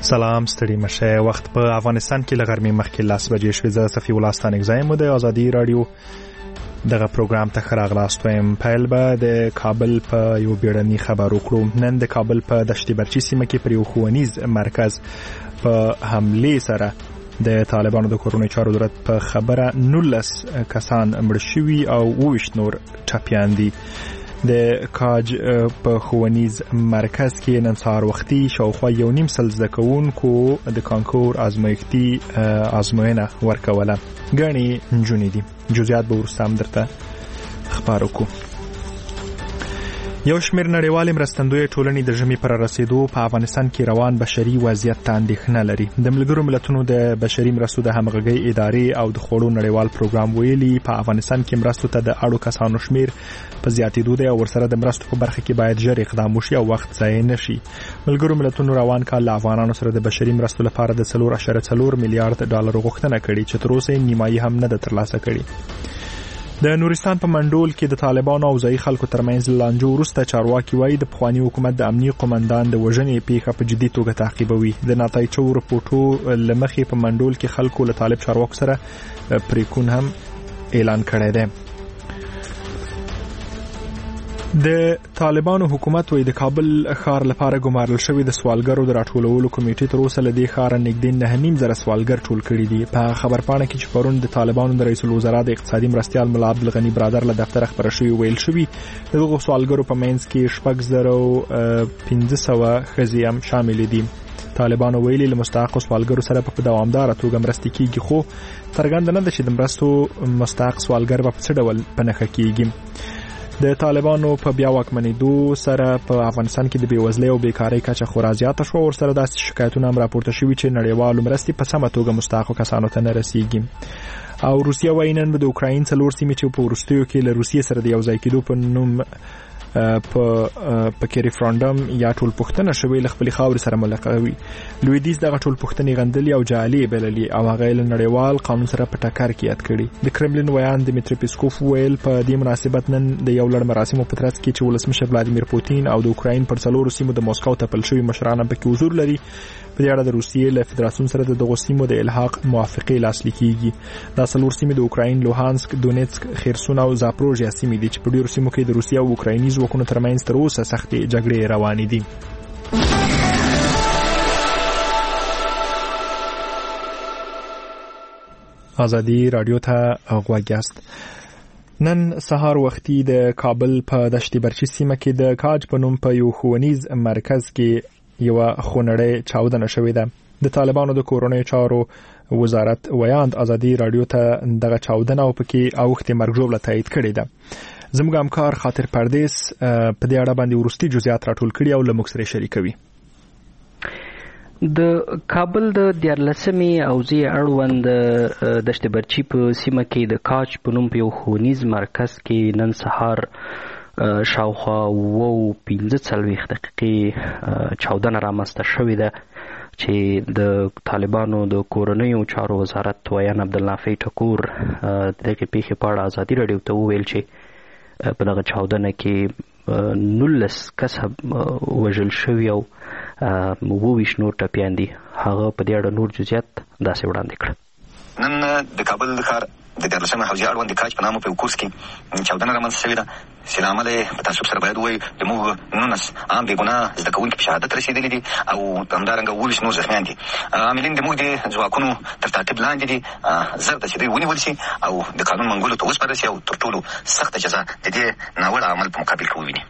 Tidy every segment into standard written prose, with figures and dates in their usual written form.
سلام، ستړي مشه. وخت په افغانستان کې له غرمې مخکې 10 بجې شوې. زه صفي الله ستانکزی مو د ازادي رادیو دغه پروګرام ته راغلاست وایم. پیل به د کابل په یو بیړني خبر وکړو. نن د کابل په دشت برچی سیمه کې پر یو ښوونیز مرکز په حمله سره د طالبانو د کورونی چارو وزارت په خبره 19 کسان مړ شوي او 22 نور ټپیان دي. د کاج په ښوونیز مرکز کې نن سهار وختي شاوخوا 1.5 سل زده کوونکو د کانکور ازموینه ورکوله. ګڼې نجونې دي. جزئیات به وروسته هم درته خبر وکړو. یو شمېر نړیوالې مرستندویه ټولنې د ژمي پر رسیدو په افغانستان کې روان بشري وضعیت ته اندېښنه لري. د ملګرو ملتونو د بشري مرستو د همغږۍ ادارې او د خوړو نړیوال پروګرام ویلي په افغانستان کې مرستو ته د اړو کسانو شمېر په زیاتېدو دی او ورسره د مرستو په برخه کې باید ژر اقدام وشي او وخت ضایع نشي. ملګرو ملتونو روان کال له افغانانو سره د بشري مرستو لپاره د 4.4 میلیارډ ډالر غوښتنه کړې چې تر اوسه یې نیمایي هم نه ده ترلاسه کړې. د نورستان په منډول کې د طالبانو او ځایي خلکو ترمنځ لانجو وروسته چارواکي وایي د پخواني حکومت د امنیي قومندان د وژنې پیښه په جدي توګه تعقیبوي. د ناتایچو رپورټو له مخې په منډول کې خلکو له طالب چارواکو سره پریکون هم اعلان کړی دی. د طالبانو حکومت وایي د کابل ښار لپاره ګمارل شوی د سوالګرو د راټولولو کمیټې تر اوسه له دې ښاره نږدې 9.5 زره سوالګر ټول کړي دي. په خبرپاڼه کې چې پرون د طالبانو د رئیس الوزرا د اقتصادي مرستیال ملا عبدالغني برادر له دفتر خبره شوی ویل شوی د دغو سوالګرو په منځ کې 6,500 ښځې هم شامل دي. طالبانو ویلي له مستحقو سوالګرو سره په دوامداره توګه مرستې کیږي، خو څرګنده نه ده چې د مرستو مستحق سوالګر په څه ډول په نښه کیږي. د طالبانو په بیا واکمنېدو سره په افغانستان کې د بېوزلۍ او بیکارۍ کچه خورا زیاته شوه. ورسره داسې شکایتونه هم راپورته شوي چې نړیوالو مرستې په سمه توګه مستحقو کسانو ته نه رسیږي. او روسیه وایي نن به د اوکراین 4 سیمې چې په وروستیو کې له روسیې سره د یو ځای کېدو په نوم په کې ریفرانډم یا ټول پوښتنه شوې له خپلې خاورې سره ملقوي. لویدیځ دغه ټول پوښتنې غندلې او جعلي بللې او هغه له نړیوال قانون سره په ټکر کې یاد کړي. د کرملین ویان دمیتری پیسکوف ویل په دې مناسبت نن د یو لړ مراسمو په ترڅ کې چې ولسمشر ولادیمیر پوتین او د اوکراین پر 4 سیمو د موسکو تپل شوي مشران پکې حضور لري. په دې اړه د روسیې له فدراسیون سره د دغو سیمو د الحاق موافقې لاسلیک کیږي. دا 4 سیمې د اوکراین لوهانسک، دونیتسک، خیرسون او زاپروژیا سیمې دي چې په ډیرو سیمو کې د روسیې او اوکرایني ځواکونو ترمنځ تر اوسه سختې جګړې روانې دي. ازادي رادیو ته غوږ یاست. نن سهار وختي د کابل په دشت برچی سیمه کې د کاج په نوم په یو ښوونیز مرکز کې یو خونړۍ چاودنه شوې ده. د طالبانو د کورونی چارو وزارت ویاند ازادي رادیو ته دغه چاودنه او پکې اوښتې مرګ ژوبله تایید کړې ده. زموږ همکار خاطر پردیس په دې اړه باندې وروستي جزئیات راټول کړي او له موږ سره شریکوي. د کابل د 14مې اوزې اړوند دشت برچی په سیمه کې د کاج په نوم په یو ښوونیز مرکز کې نن سهار شاوخوا 45 دقیقې چاودنه رامنځته شوې ده چې د طالبانو د کورنیو چارو وزارت ویان عبدالنافع ټکور دغه پیښې په اړه ازادي رادیو ته وویل چې په دغه چاودنه کې 19 کسه وژل شوي او 22 نور ټپیان دي. هغه په دې اړه نور جزئیات داسې وړاندې کړل. نن د کابل ښار د 14مې حوزې اړوند د کاج په نامه په یو کورس کې چاودنه رامنځته شوې ده چې له امله یې په تعصب سره باید ووایو زموږ 19 عام بېګناه زده کوونکي په شهادت رسېدلي دي او همدارنګه 22 نور زخمیان دي. عاملین زموږ د ځواکونو تر تعقیب لاندې دي. زر ده چې دوی ونیول شي او د قانون منګولو ته وسپارل شي او تر ټولو سخته جزا د دې ناوړه عمل په مقابل کې وویني.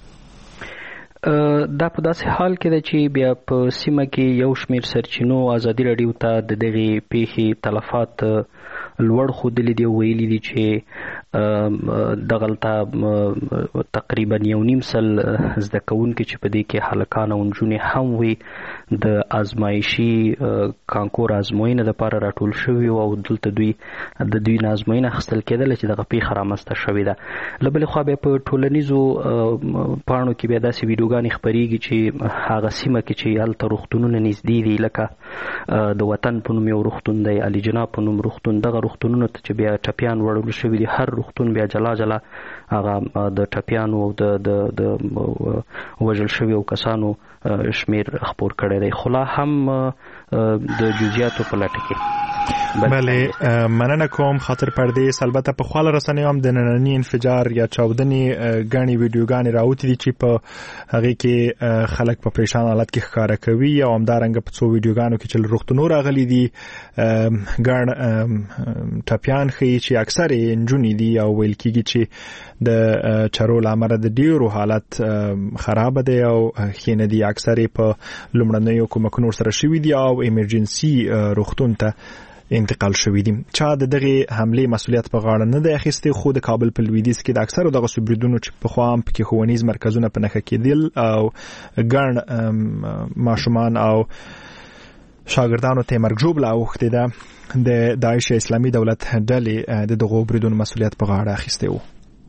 دا په داسې حال کې ده چې بیا په سیمه کې یو شمېر سرچینو ازادي رادیو ته د دغې پیښې تلفات لوړ ښودلي دي او ویلي دي چې دغلته تقریبا 1.5 سل زده کوونکي چې په دې کې هلکان او نجونې هم وي د ازمایشي کانکور ازموینې لپاره راټول شوي او دلته دوی نه ازموینه اخیستل کېدله چې دغه پیښه رامنځته شوې ده. له بلې خوا بیا په ټولنیزو پاڼو کې بیا داسې ویډیوګانې خپرېږي چې هغه سیمه کې چې هلته روغتونونه نږدې دي لکه د وطن په نوم یو روغتون دی، علي جناب په نوم روغتون، دغه روغتونونو ته چې بیا ټپیان وړل شوي دي هر روغتون بیا جلا جلا هغه د ټپیانو او د وژل شویو کسانو شمیر خبر کړی دی، خو لا هم د جزئیاتو په لټه کې. بله مننه کوم خاطر پردیس. البته په خپل رسنیو هم د نننی انفجار یا چاودنې غني ویډیوګانې راوتی دي چې په هغه کې خلک په پریشان حالت کې ښکارا کوي او همدارنګه په څو ویډیوګانو کې چې روغتونو راغلي دي ګڼ ټپیان خي چې اکثر انجونې دي او ویل کېږي چې د چارو لامل د ډیرو حالت خراب دي او خینه دي اکثر په لومړنیو کومکونو سره شوي دي او ایمرجنسي روغتون ته انتقال شوی دي. چا دغه حمله مسؤلیت په غاړه نه دی اخیستی، خو د کابل په لویدیځ کې د اکثرو دغه سوبریدونو چې په خوا هم کې ښوونیز مرکزونه په نښه کېدل او ګڼ ماشومان او شاګردانو ته مرګ ژوبله اوښتې ده، د داعش اسلامي دولت ډلې د دغو بریدونو مسؤلیت په غاړه اخیستی و.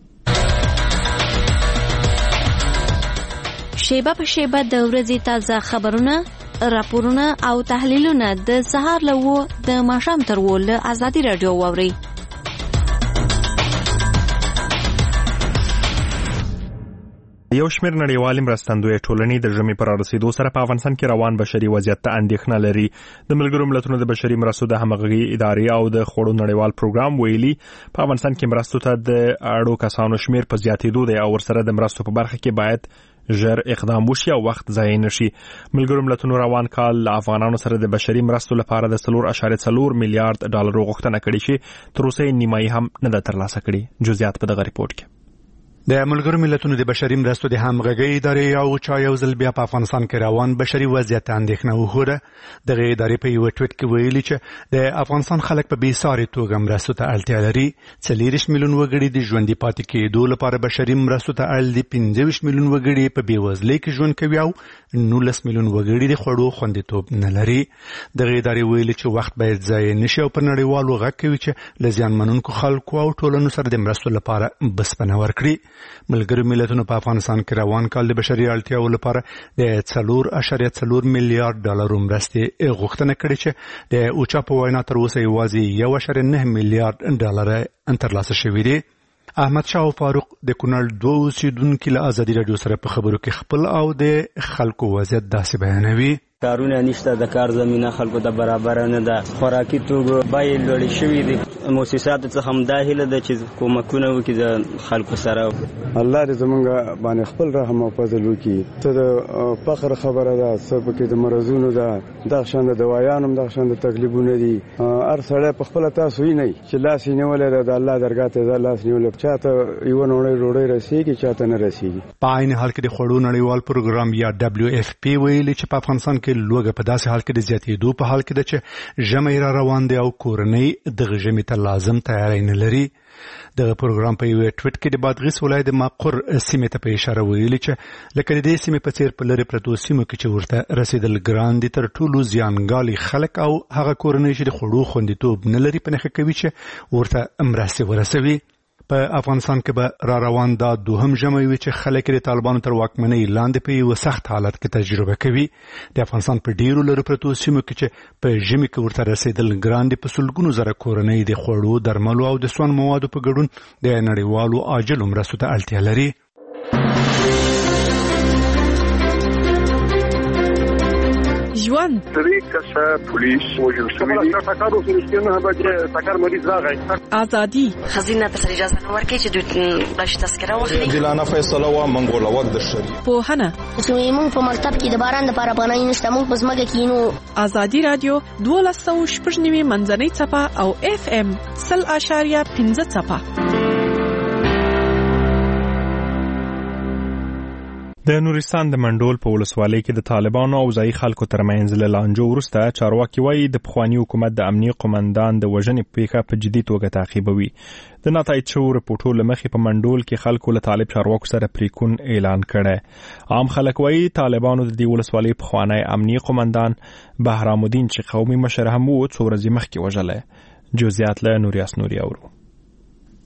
شیبه په شیبه د ورځې تازه خبرونه، راپورونه او تحلیلونه د سهار له 9 د ماښام تر 10 له ازادي رادیو واوري. یو شمېر نړیوالې مرستندویه ټولنې د ژمي پر رسیدو سره په افغانستان کې روان بشري وضعیت ته اندېښنه لري. د ملګرو ملتونو د بشري مرستو د همغږي ادارې او د خوړو نړیوال پروګرام ویلي په افغانستان کې مرستو ته د اړو کسانو شمېر په زیاتېدو دی او ورسره د مرستو په برخه کې باید ژر اقدام وشي او وخت ضایع نشي. ملګرو ملتونو روان کال له افغانانو سره د بشري مرستو لپاره د 3.4 میلیارډ ډالر غوښتنه کړې چې تر اوسه نیمایي هم نه ده ترلاسه کړې. جزئیات په دغه ریپورت کې. د ملګرو ملتونو د بشري مرستو د همغږي ادارې او چا یو ځل بیا په افغانستان کې روان بشري وضعیت اندېښنه وښوده. دغه ادارې په یو ټویټ کې ویلي چې د افغانستان خلک په بېساري توګه مرستو ته اړتیا لري. 40 میلیون وګړي د ژوندي پاتې کېدو لپاره بشري مرستو ته اړ دي. 15 میلیون وګړي په بېوزلۍ کې ژوند کوي او 19 میلیون وګړي د خوړو خوندیتوب نه لري. دغه ادارې ویلي چې وخت باید ضایع نشي او په نړیوالو غږ کوي چې له زیانمنونکو خلکو او ټولنو سره د مرستو لپاره بسپنه ورکړي. ملګرو ملتونو په افغانستان کې روان کال د بشري اړتیاو لپاره د 4.4 میلیارډ ډالر مرستې غوښتنه کړې چې د اوچا په وینا تر اوسه یوازې 1.9 میلیارډ ډالر ترلاسه شوي دي. احمد شاه فاروق د کونړ 2 اوسیدونکو له ازادي رادیو سره په خبرو کې خپل او د خلکو وضعیت داسې بیانوي. کارونه نشته، د کار زمينه خلکو د برابر نه ده، خوراکي توګه بای لوړ شوی دي. مؤسسات څخه هم داخله د چې کومکونه وکړي د خلکو سره. الله دې زمونږ باندې خپل رحم او فضل وکړي. ته د فخر خبره ده، سبب کې د مرزونو ده، د شان د دوايانو د شان د تکلیفونه دي. هر سړی په خپل تاسو یې نه چې لاس یې نیولې د الله درګاه ته لاس نیولې، چاته یو نوړې روړې رسیږي، چاته نه رسیږي. په عین حال کې د خوړو نړیوال پروګرام یا WFP ویلي چې په افغانستان کې لوګه په داسې حال کې د زیاتېدو په حال کې ده چې ژمی را روان دی او کورنۍ دغه ژمي ته لازم تیاری نه لري. دغه پروګرام په یو ټویټ کې د بادغیس ولایت د مقر سیمې ته په اشاره ویلي چې لکه د دې سیمې په څیر په لرې پرتو سیمو کې چې ورته رسیدل ګران دي، تر ټولو زیانګالي خلک او هغه کورنۍ چې د خوړو خوندیتوب نه لري په نښه کوي چې ورته مرستې ورسوي. په افغانستان کې به را روان دا دوهم ژمی وي چې خلک د طالبانو تر واکمنۍ لاندې په یو سخت حالت کې تجربه کوي. د افغانستان په ډیرو لرې پرتو سیمو کې چې په ژمي کې ورته رسیدل ګران دي، په سلګونو زره کورنۍ د خوړو، درملو او د سون موادو په ګډون د نړیوالو عاجلو مرستو ته اړتیا لري. ژوند طریقه پولیس وجل شوی دی تاکارو سنشتنه به تاکار مریض راغی. ازادي خزینه ته اجازه نه ورکړي چې دوی بلش تذکره واخلي. عادلانه فیصله و منګول وخت د شری پوهنه موږ په مکتب کې د باران لپاره پناه نشته، موږ په ځمکه کې نو. ازادي رادیو 12.9 منځنۍ څپه او FM 0.5 څپه. د نورستان د منډول په ولسوالۍ کې د طالبانو او ځایي خلکو ترمنځ له لانجو وروسته چارواکي وایي د پخواني حکومت د امنیه قومندان د وژنې پیښه په جدي توګه تعقیبوي. د نتایج شو رپورټو له مخې په منډول کې خلکو له طالب چارواکو سره پریکون اعلان کړی. عام خلک وایي طالبانو د دې ولسوالۍ پخوانی امنیه قومندان بهرام الدین چې قومي مشر هم و څو ورځې مخکې وژلی. جزئیات له نوریاس نوري اورو.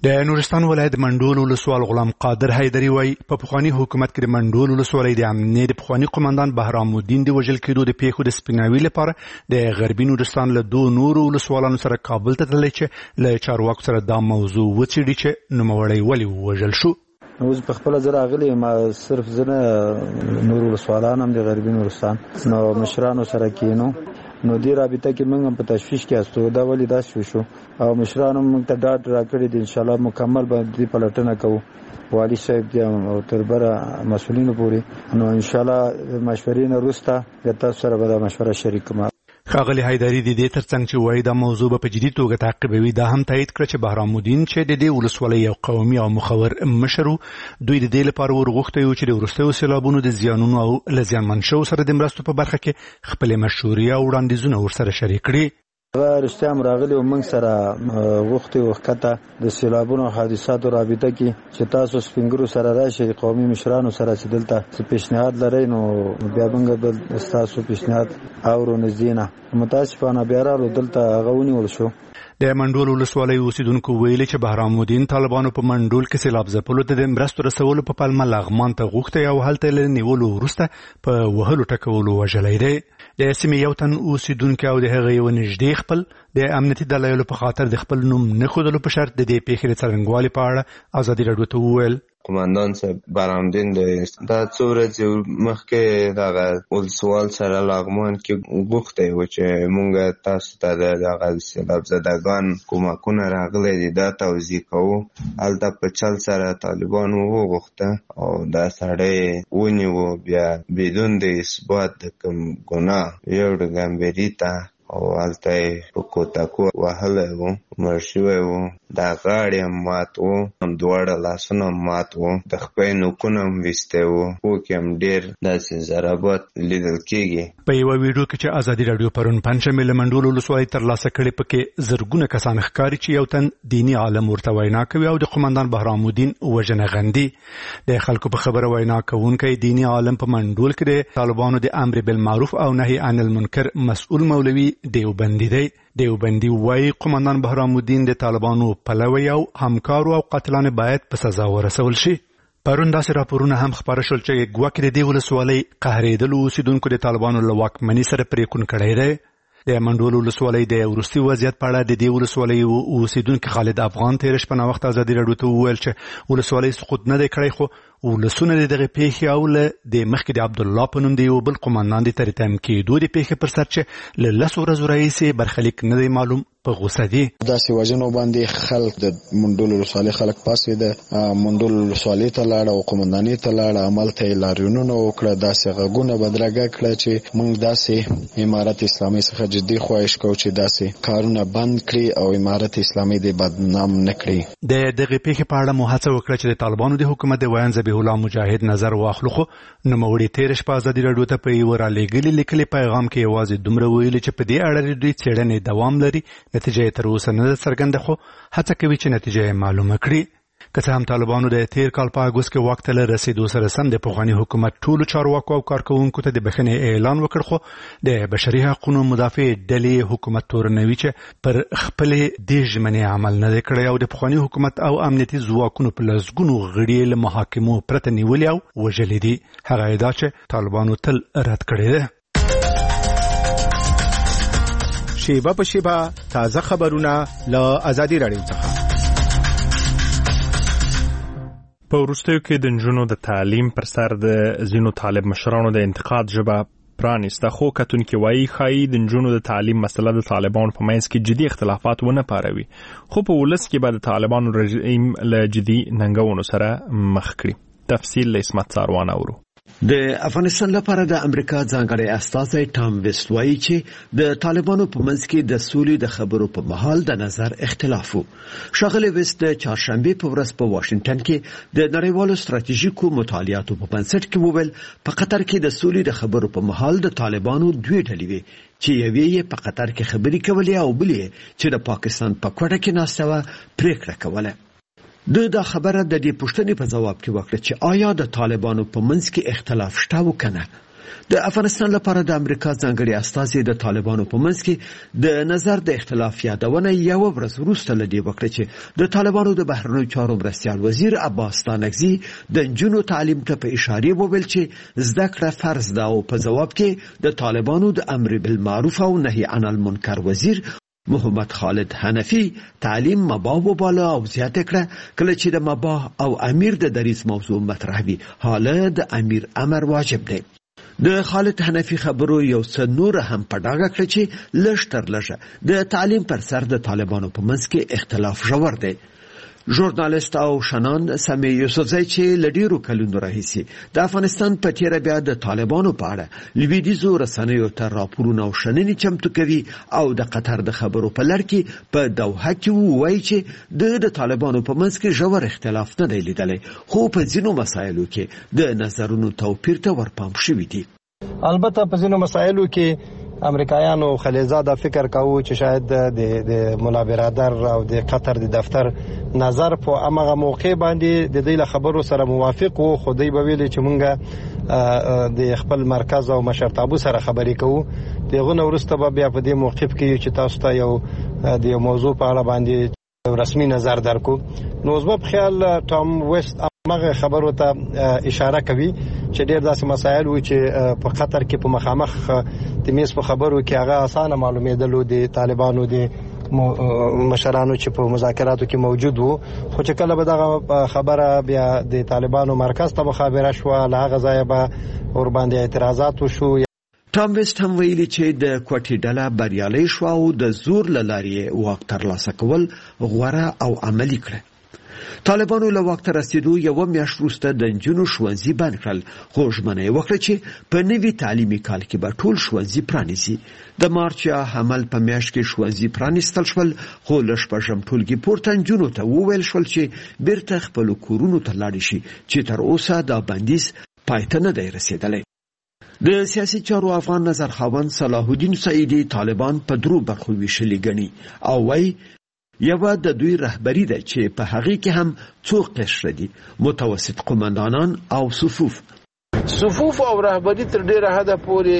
د نورستان ولایت منډول ولسوال غلام قادر حیدری وایي په پخوانی حکومت کې د منډول ولسوالۍ د امنیت د پخوانی قومندان بهرام الدین د وژل کېدو د پیښو د سپیناوي لپاره د غربي نورستان له دوه نورو ولسوالانو سره کابل ته تللی چې له چارواکو سره دا موضوع وڅېړي چې نوموړی ولې ووژل شو. اوس په خپل زړه اغلی ما صرف زنه نور ولسوالان هم د غربي نورستان نو مشرانو سره کینو نو دی رابطه کې موږ په تشویش کې استو دا ولې داسې شو او مشرانو موږ ته ډاډ راکړی دی ان شاء الله مکمل باندې پلټنه کوو والی صاحب دی او تربره مسؤلینو پورې نو ان شاء الله مشورې نه وروسته د تاسو سره به مشوره شریکوم. ښاغلی حیدري د دې ترڅنګ چې وایي دا موضوع به په جدي توګه تعقیبوي دا هم تایید کړه چې بهرام الدین چې د دې ولسوالۍ یو قومي او مخور مشر دوی د دې لپاره ورغوښتي وو چې د وروستیو سیلابونو د زیانونو او له زیانمن شوو سره د مرستو په برخه کې خپلې مشورې او وړاندیزونه ورسره شریک کړي. رښتیا هم راغلي او موږ سره غوښتي وخته د سیلابونو حادثاتو رابطه کې چې تاسو سپینګرو سره راشئ قومي مشرانو سره چې دلته څه پیشنهاد لرئ نو بیا موږ به ستاسو پیشنهاد اورو نږدې نه متاسفانه بیا راغلو دلته هغه ونیول شو. د منډول ولسوالۍ اوسیدونکو ویلي چې بهرام الدین طالبانو په منډول کې سیلاب ځپلو ته د مرستو رسولو په پلمه لغمان ته غوښتي او هلته له نیولو وروسته په وهلو ټکولو وژلی دی. د سیمې یو تن اوسیدونکی او د هغه یو نږدې خپل د امنیتي دلایلو په خاطر د خپل نوم نه ښودلو په شرط د دې پیښې د څرنګوالي په اړه ازادي راډیو ته وویل. قومندان صاحب بهرام الدین دا څو ورځې مخکې دغه ولسوال سره لغمان کې غوښتی و چې مونږ تاسو ته د دغه سیلاب زدګان کومکونه راغلی دي دا توضیح کوو. هلته په چل سره طالبانو وغوښته او دا سړی ونیو بیا بدون د اثبات د کوم ګناه یو د ګمبري ته او هلته یې په کوتکو وهلی و مړ شوی و دا غاړې هم مات و هم دواړه لاسونه هم مات و د خپې نوکونه هم ویستی و پوکې هم ډېر داسې ضربات لیدل کېږي. په یوه ویډیو کې چې ازادي راډیو پرون پنجشنبې له منډول ولسوالۍ ترلاسه کړې پکې زرګونه کسان ښکاري چې یو تن دیني عالم ورته وینا کوي او د قومندان بهرام الدین وژنه غندي. د خلکو په خبره وینا کوونکی دیني عالم په منډول کې د طالبانو د امر بالمعروف او نهي عن المنکر مسؤل مولوي دیوبندي دی. دیوبندي وایي قومندان بهرام الدین د طالبانو پلوی او همکارو او قاتلان باید په سزا ورسول شي. پرون داسې راپورونه هم خپاره شول چې ګواکې د دې ولسوالۍ قهرېدلو اوسیدونکو د طالبانو له واکمنۍ سره پرېکون کړی دی. د منډول ولسوالۍ د وروستي وضعیت په اړه د دې ولسوالۍ اوسیدونکي خالد افغان تېره شپه ناوخته ازادي راډیو ته وویل چې ولسوالۍ سقوط نه دی کړی خو ولسونه د دغه پیښې او له د مخکې د عبدالله په نوم د یو بل قومندان د ترتیم کېدو د پیښې پر سر چې له 10 ورځو راهیسې برخلیک نه دی معلوم په غوسه دي. داسې وژنو باندې خلک د منډول ولسوالۍ خلک پاڅېده منډول ولسوالۍ ته لاړه او قومندانۍ ته لاړه همالته یې لاریونونه وکړه داسې غږونه بدرګه کړه چې موږ داسې امارت اسلامي څخه جدي خواهش کوو چې داسې کارونه بند کړي او امارت اسلامي دې بدنام نه کړي. د دغې پیښې په اړه مو هڅه وکړه چې د طالبانو د حکومت د ویان ذبیح الله مجاهد نظر واخلو خو نوموړي تېره شپه ازادي راډیو ته په یوه رالېږلي لیکلي پیغام کې یوازې دومره ویلي چې په دې اړه دوی څېړنې دوام لري نتیجه یې تر اوسه نه ده څرګنده خو هڅه کوي چې نتیجه یې معلومه کړي. که څه هم طالبانو د تیر کال په اګوست کې واک ته له رسېدو سره سم د پخواني حکومت ټولو چارواکو او کارکوونکو ته د بښنې اعلان وکړ خو د بشري حقوقو مدافع ډلې حکومت تورنوي چې پر خپلې دې ژمنې عمل نه دی کړی او د پخواني حکومت او امنیتي ځواکونو په لسګونو غړي له محاکمو پرته نیولي او وژلي دي. هغه ادعا چې طالبانو تل رد کړې ده. شیبه په شیبه تازه خبرونه له ازادي راډیو څخه. په وروستیو کې د نجونو د تعلیم پر سر د ځینو طالب مشرانو د انتقاد ژبه پرانیسته خو کتونکي وایي ښایي د نجونو د تعلیم مسله د طالبانو په منځ کې جدي اختلافات ونه پاروي خو په ولس کې به د طالبانو رژیم له جدي ننګونو سره مخ کړي. تفصیل له اسمت ساروان اورو. د افغانستان لپاره د امریکا ځانګړی استازی ټام ویسټ وایي چې د طالبانو په منځ کې د سولې د خبرو په مهال د نظر اختلاف و. ښاغلی ویسټ د چهارشنبې په ورځ په واشنگټن کې د نړیوالو ستراتیژیکو مطالعاتو په بنسټ کې وویل په قطر کې د سولې د خبرو په مهال د طالبانو دوه ډلې وي چې یوې یې په قطر کې خبرې کولې او بلې چې د پاکستان په کوټه کې ناسته وه پریکړه کوله. دا خبره د دې پوښتنې په ځواب کې وکړه چې آیا د طالبانو په منځ کې اختلاف شته و کنه. د افغانستان لپاره د امریکا ځانګړي استازي د طالبانو په منځ کې د نظر د اختلاف یادونه یو ورځ وروسته لدی وکړه چې د طالبانو د بهرنیو چارو مرستیال وزیر عباس ستانکزي د نجونو تعلیم ته په اشاره وویل چې زده کړه فرض ده او په جواب کې د طالبانو د امر بالمعروف او نهي عن المنکر وزیر محمد خالد حنفی تعلیم مباح وباله او زیاته کړه کله چې د مباح او امیر د دریز موضوع مطرح وي حاله د امیر امر واجب دی. د خالد حنفی خبرو یو څه نور هم په ډاګه کړ چې لږ تر لږه د تعلیم پر سر د طالبانو په منځ کې اختلاف ژور دی. ژورنالیست او شنان سمی یوسفزی چې لډیرو کلونو راهیسي د افغانستان په تیره بیا د طالبانو په اړه لویدیځو رسنیو ته راپورونه او شننې چمتو کوي او د قطر د خبرو په لړ کې په دوحه کې وایي چې د طالبانو په منځ کې ژور اختلاف نه دی لیدلی خو په ځینو مسایلو کې د نظرونو توپیر ته ورپام شوي دي. البته په ځینو مسایلو کې امریکایانو خلیزاده فکر کاوه چې شاید د مولا برادر او د قطر د دفتر نظر په هغه موقع باندې د دې خبرو سره موافق وو خو دوی به ویل چې مونږه د خپل مرکز او مشرتابو سره خبرې کوو دغه نورسته به بیا په دې موقف کې چې تاسو ته یو د موضوع په اړه باندې رسمي نظر درکو. نو زما په خیال ټام ویست هغه خبرو ته اشاره کوي چې ډېر داسې مسایل و چې په قطر کې په مخامخ د میز په خبرو کې هغه اسانه معلومېدلو د طالبانو د مشرانو چې په مذاکراتو کې موجود وو خو چې کله به دغه خبره بیا د طالبانو مرکز ته مخابره شو له هغه ځایه به ور باندې اعتراضات وشو. ټام ویست هم ویلي چې د کوټې ډله بریالۍ شوه او د زور له لارې واک ترلاسه کول غوره او عملي کړه. طالبانو له واک ته رسیدو یوه میاشت وروسته د نجونو ښوونځي بند کړل خو ژمنه یې وکړه چې په نوي تعلیمي کال کې به ټول ښوونځي پرانیزي. د مارچ یا حمل په میاشت کې ښوونځي پرانیستل شول خو له شپږم ټولګي پورته نجونو ته وویل شول چې بیرته خپلو کورونو ته لاړې شي چې تر اوسه دا بندیز پای ته نه دی رسېدلی. د سیاسي چارو افغان نظرخواند صلاح الدین سعیدي طالبان په درو برخو ویشلي ګڼي او وایي یوه د دوی رهبری ده چې په هغې کې هم څو قشره دي متوسط قماندانان او صفوف او رهبری تر ډیره حده پورې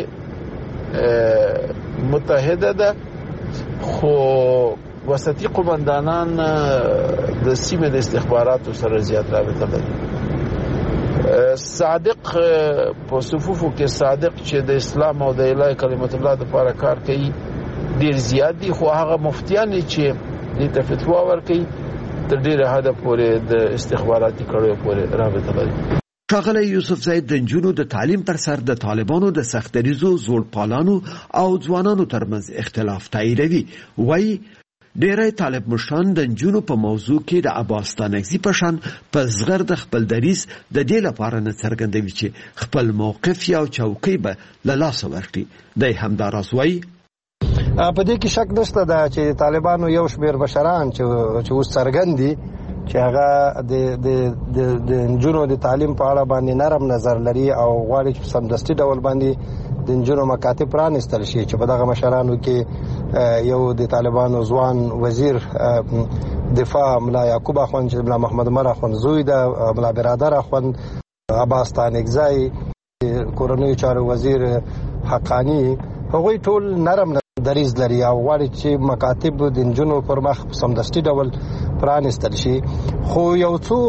متحده ده خو وسطي قماندانان د سیمې د استخباراتو سره زیات رابطه لري. صادق په صفوفو کې صادق چې د اسلام او د الهي کلمت الله لپاره کار کوي ډیر زیات دي خو هغه مفتیان چې دې ته فتوا ورکوي تر ډیره حده پورې د استخباراتي کړیو پورې رابطه لري. ښاغلی یوسفزی د نجونو د تعلیم پر سر د طالبانو د سختدریزو زوړپالانو او ځوانانو ترمنځ اختلاف تاییدوي. وایي ډیری طالب مشران د نجونو په موضوع کې د عباس ستانکزي په شان په زغر د خپل دریز د دې لپاره نه څرګندوي چې خپل موقف یا چوکۍ به له لاسه ورکړي. دی همداراز وایي په دې کې شک نشته ده چې طالبانو یو شمېر مشران چې اوس څرګند دي چې هغه د نجونو د تعلیم په اړه باندې نرم نظر لري او غواړي چې سمدستي ډول باندې د نجونو مکاتب پرانیستل شي چې په دغه مشرانو کې یو د طالبانو ځوان وزیر دفاع ملا یعقوب اخوند چې ملا محمد عمر اخوند زوی ده ملا برادر اخوند عباس ستانکزی کورنیو چارو وزیر حقانی هغوی ټول نرم دریز لري او غواړي چې مکاتب د نجونو پر مخ سمدستي ډول پرانیستل شي. خو یو څو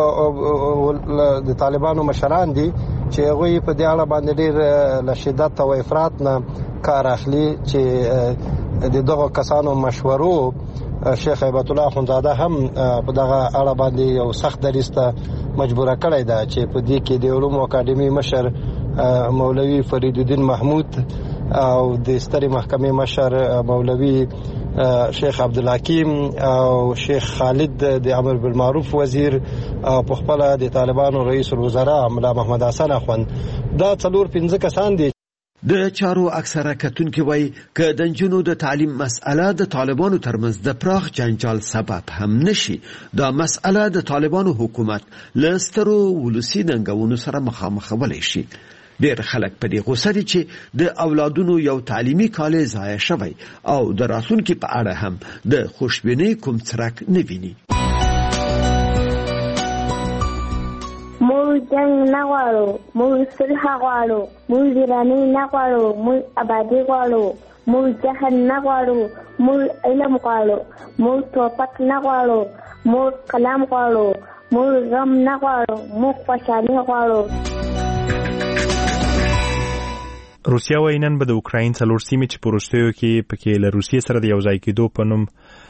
د طالبانو مشران دي چې هغوی په دې اړه باندې ډېر له شدت او افراط نه کار اخلي چې د دغه کسانو مشورو شیخ هیبت الله اخوندزاده هم په دغه اړه باندې یو سخت دریځ ته مجبوره کړی ده چې په دې کې د علومو اکاډمي مشر مولوي فرید الدین محمود او د سترې محکمې مشر مولوي شیخ عبدالحکیم او شیخ خالد د امر بالمعروف وزیر او په خپل د طالبانو رئیس الوزرا ملا محمد حسن اخوند دا 4-5 کسان دي. د چارو اکثره کتونکي وایي که د نجونو د تعلیم مسأله د طالبانو ترمنځ د پراخ جنجال سبب هم نشي دا مسأله د طالبانو حکومت له سترو ولسي ننګونو سره مخامخولی شي. ډېر خلک په دې غوسه دي چې د اولادونو یو تعلیمي کال ضایع شوی او د راتلونکي په اړه هم د خوشبینۍ کوم څرک نه ویني. موږ موږ جنگ نه غواړو، موږ صلح غواړو، موږ ویراني نه غواړو، موږ آبادي غواړو، موږ جهل نه غواړو، موږ علم غواړو، موږ توپک نه غواړو، موږ قلم غواړو، موږ غم نه غواړو، موږ خوشحالي غواړو. روسیا وايي نن به د اوکراین څلور سیمې چې په وروستیو کې پکې له روسیې سره د یوځای کېدو په نوم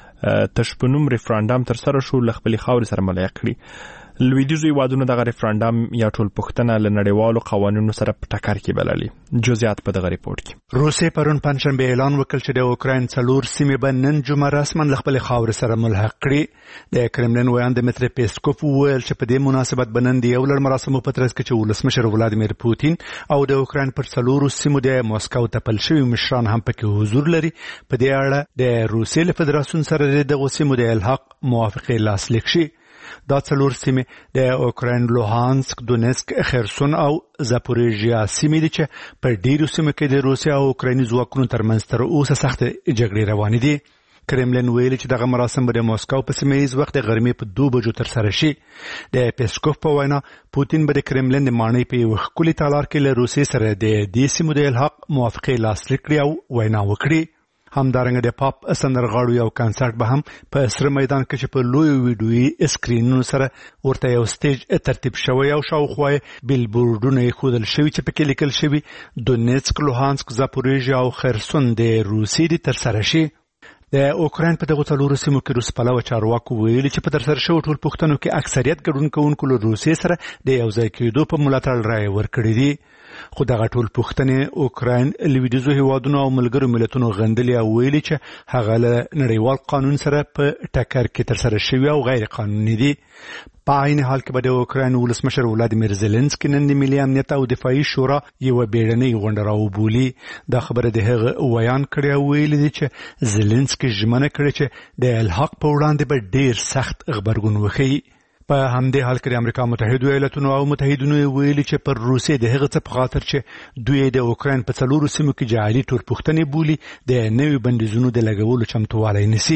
تشپنوم ریفرانډم ترسره شو له خپلې خاورې سره ملایق کړي. لویدیځو هیوادونو دغه ریفرانډم یا ټولپوښتنه له نړیوالو قوانینو سره په ټکر کې بللي. جزئیات په دغه ریپورت کې. روسیې پرون پنځشنبه اعلان وکړ چې د اوکراین څلور سیمې به نن جمعه رسما له خپلې خاورې سره ملحق کړي. د کرملین ویاند دمیتری پیسکوف وویل چې په دې مناسبت به نن د یو لړ مراسمو په ترڅ کې چې ولسمشر ولادیمیر پوتین او د اوکراین پر څلورو سیمو د مسکو تپل شوي مشران هم پکې حضور لري. په دې اړه د روسیې له فدراسیون سره دغه سیمو د الحاق موافقه لاسلیک شي. دا څلور سیمې د اوکراین لوهانسک، دونیسک، خرسون او زاپوریژیا سیمې دي چې په ډیرو سیمو کې د روسیا او اوکرایني ځواکونو ترمنځ تر اوسه سخت جګړې روانې دي. کرملین ویلي چې دغه مراسم به د مسکو په سیمه ییز وخت د غرمې په 2 بجو ترسره شي. د پیسکوف په وینا پوتین به د کرملین د ماڼۍ په یو ښکلي تالار کې له روسیې سره د دې سیمو د الحاق موافقه لاسلیک کړي او وینا وکړي. همدارنګه د پاپ سندرغاړو یو کنسرت به هم په سره میدان کې چې په لوی ویډیویي اسکرینونو سره ورته یو سټیج ترتیب شوی او شاوخوا بیلبورډونه ښودل شوي چې پکې لیکل شوي دونیتسک، لوهانسک، زاپوریژیا او خرسون د روسیې دي ترسره شي. د اوکراین په دغه څلورو سیمو کې روس پلوه چارواکو ویلي چې په ترسره شوو ټولپوښتنو کې اکثریت ګډون کوونکو له روسیې سره د یوځای کېدو په ملاتړ رایې ورکړې دي. خو دغه ټولپوښتنې اوکراین لویدیځو هیوادونو او ملګرو ملتونو غندلې او ویلي چې هغه له نړیوال قانون سره په ټکر کې ترسره شوي او غیر قانوني دي. په عین حال کې به د اوکراین ولسمشر ولادیمیر زيلنسکي نن د ملي امنیت او دفاعي شورا یو بیړنۍ غونډه راوبولي. دا خبره د هغه ویان کړی او ویلي دي چې زيلنسکي ژمنه کړې چې د الحاق په وړاندې به ډیر سخت غبرګون وښيي. په همدې حال کې د امریکا متحده ایالاتونو او متحدینو ویلي چې پر روسیې د هغه څه په خاطر چې دوی د اوکراین په څلورو سیمو کې جعلي ټولپوښتنې بولي د نوي بندیزونو د لګولو چمتووالی نیسي.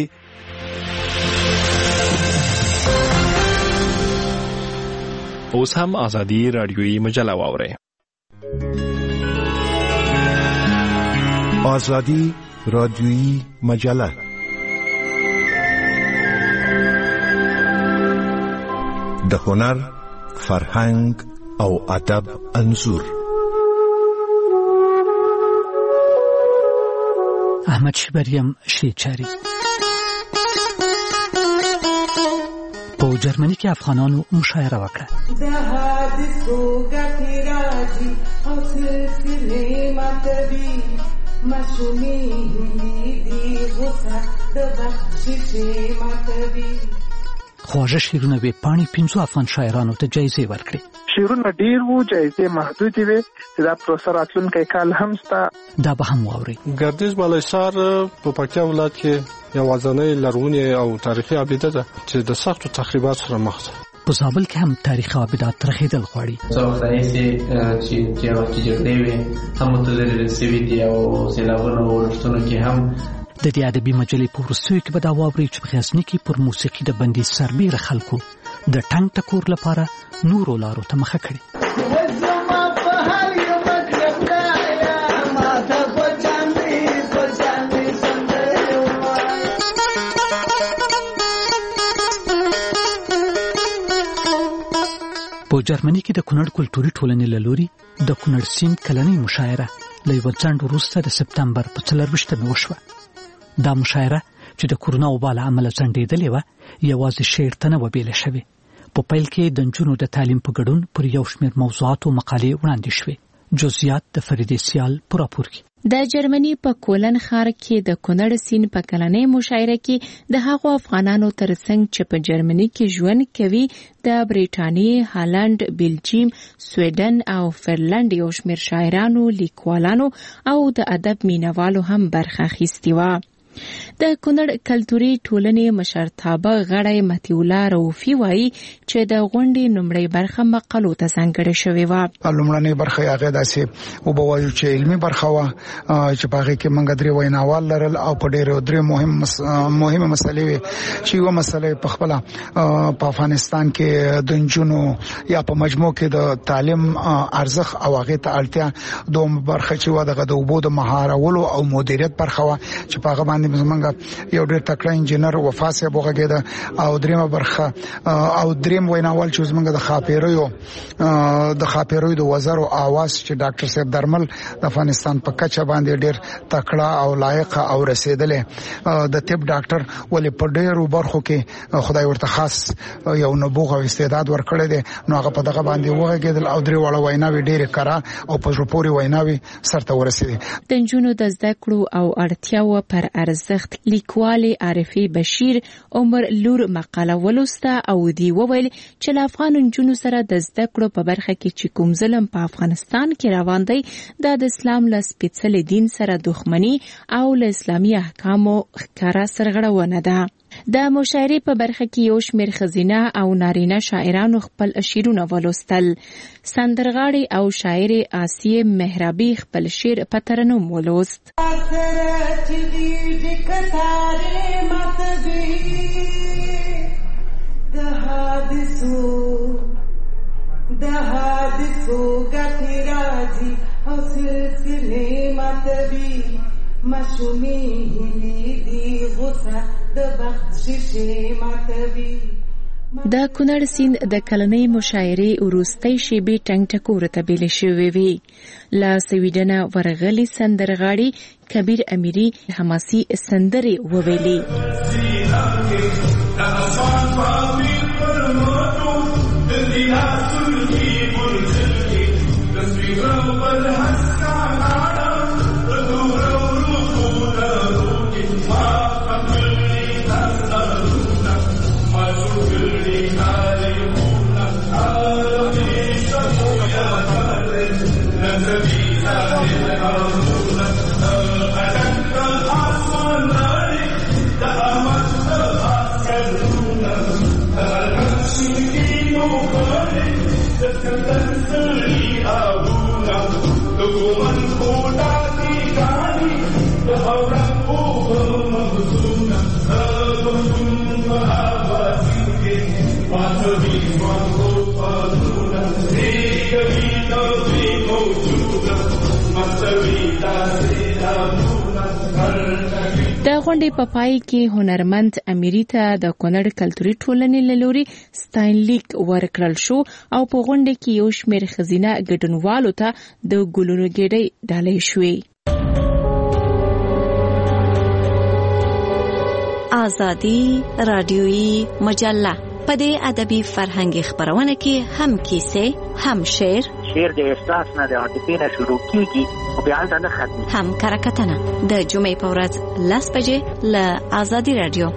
اوس هم ازادي رادیویي مجله واورئ. ازادي رادیویي مجله د هنر، فرهنګ او ادب انځور. احمد شبریم شیچاری په جرمني کې افغانانو مشاعره وکړه. د حادثو غټي راځي او سلسله ماتوي مشومي دي غوسه د بخششي ماتوي. خواږه شعرونه به پاڼې 500 افغان شاعرانو ته جایزې ورکړي. شعرونه ډیر وو، جایزې محدودې وې. دا پروسه راتلونکی کال هم شته. دا به هم واوري. ګردیز بالایسار په پکتیا ولایت کې یو ځانګړی لرغونی او تاریخي ابیده ده چې د سختو تخریبات سره مخ ده. په زابل کې هم تاریخي ابیدات رخیدل غواړي. څو وخت راځي چې وخت جوړې وي هم متضرر شوي دي او سیلابونه ورښتونو کې هم د دې ادبي مجلې په وروستیو کې به دا واوري چې په غزني کې پر موسیقي د بندي سربیره خلکو د ټنګ ټکور لپاره نورو لارو ته مخه کړي. په جرمني کې د کونړ کلتوري ټولنې له لوري د کونړ سیند کلنۍ مشاعره له یوه ځنډ وروسته د سپتمبر په 24 وشوه. دا مشاعره چې د کورونا وبا له امله ځنډېدلې وه یوازې شعر ته نه وه بیله شوې. په پیل کې د نجونو د تعلیم په ګډون پر یو شمېر موضوعاتو مقالې وړاندې شوې. جزئیات د فریدې سیال په راپور کې. د جرمني په کولن ښار کې د کونړ سیند په کلنۍ مشاعره کې د هغو افغانانو ترڅنګ چې په جرمني کې ژوند کوي د بریټانیې، هالند، بلجیم، سویډن او فرلند یو شمېر شاعرانو، لیکوالانو او د ادب مینوالو هم برخه اخیستې وه. د کونړ کلتوري ټولنې مشرتابه غړی مهدي الله رؤفي وایي چې د غونډې لومړۍ برخه مقالو ته ځانګړې شوې وه. لومړنۍ برخه هغه داسې وبوایو چې علمي برخه وه چې په هغې کې موږ درې ویناوال لرل او په ډېرې درې مهمه مسلې وې چې یوه مسله په خپله په افغانستان کې د نجونو یا په مجموع کې د تعلیم ارزښت او هغې ته اړتیا، دومره برخه چې وه دغه د اوبو د مهارولو او مدیریت برخه وه چې په هغه باندې زموږ یو ډېر تکړه انجینر وفا صاحب وغږېده، او دریمه برخه او دریم ویناوال چې زموږ د خاپیریو د وزارو आवाज چې ډاکټر صاحب درمل د افغانستان په کچه باندې ډېر تکړه او لایق او رسیدلې د طب ډاکټر ولې په ډېرو برخو کې خدای ورته خاص یو نبوغ او استعداد ورکړی دی، نو هغه په دغه باندې وغږېدل او درې واړه ویناوې ډېرې کره او په زړه پورې ویناوې سرته ورسېدې. د نجونو د زده کړو او اړتیاو پر ارزښت لیکوالې عارفې بشیر عمر لور مقاله ولوسته او دی وویل چې له افغان نجونو سره د زده کړو په برخه کې چې کوم ظلم په افغانستان کې روان دی د اسلام له سپېڅلي دین سره دښمني او له اسلامي احکامو ښکاره سرغړونه ده. د مشاعرې په برخه کې یو شمېر ښځینه او نارینه شاعرانو خپل شعرونه ولوستل. سندرغاړې او شاعرې آسیې مهرابي خپل شعر په ترنم ولوست. د حادثو ګټې راځي او سلسلې ماتوي، مشومې هیلې دي غوسه د بخت شیشې ماتوي. د کونړ سیند د کلنۍ مشاعرې وروستۍ شېبې ټنګ ټکورې ته بیلې شوې وې. له سویډنه ورغلي سندرغاړي کبیر امیري حماسي سندرې وویلې. د غونډې په پای کې هنرمند امیري ته د کونړ کلتوري ټولنې له لوري ستاینلیک ورکړل شو او په غونډې کې یو شمېر ښځینه ګډونوالو ته د ګلونو ګېډۍ ډالۍ شوې. آزادي رادیویي مجله په دې ادبي فرهنګي خبرونه کې هم کیسې، هم شعر د احساس نه د عاطفې نه شروع کیږي او بیا نه ختمي، هم کرکټنه د جمعې په ورځ 10 بجې له آزادي رادیو.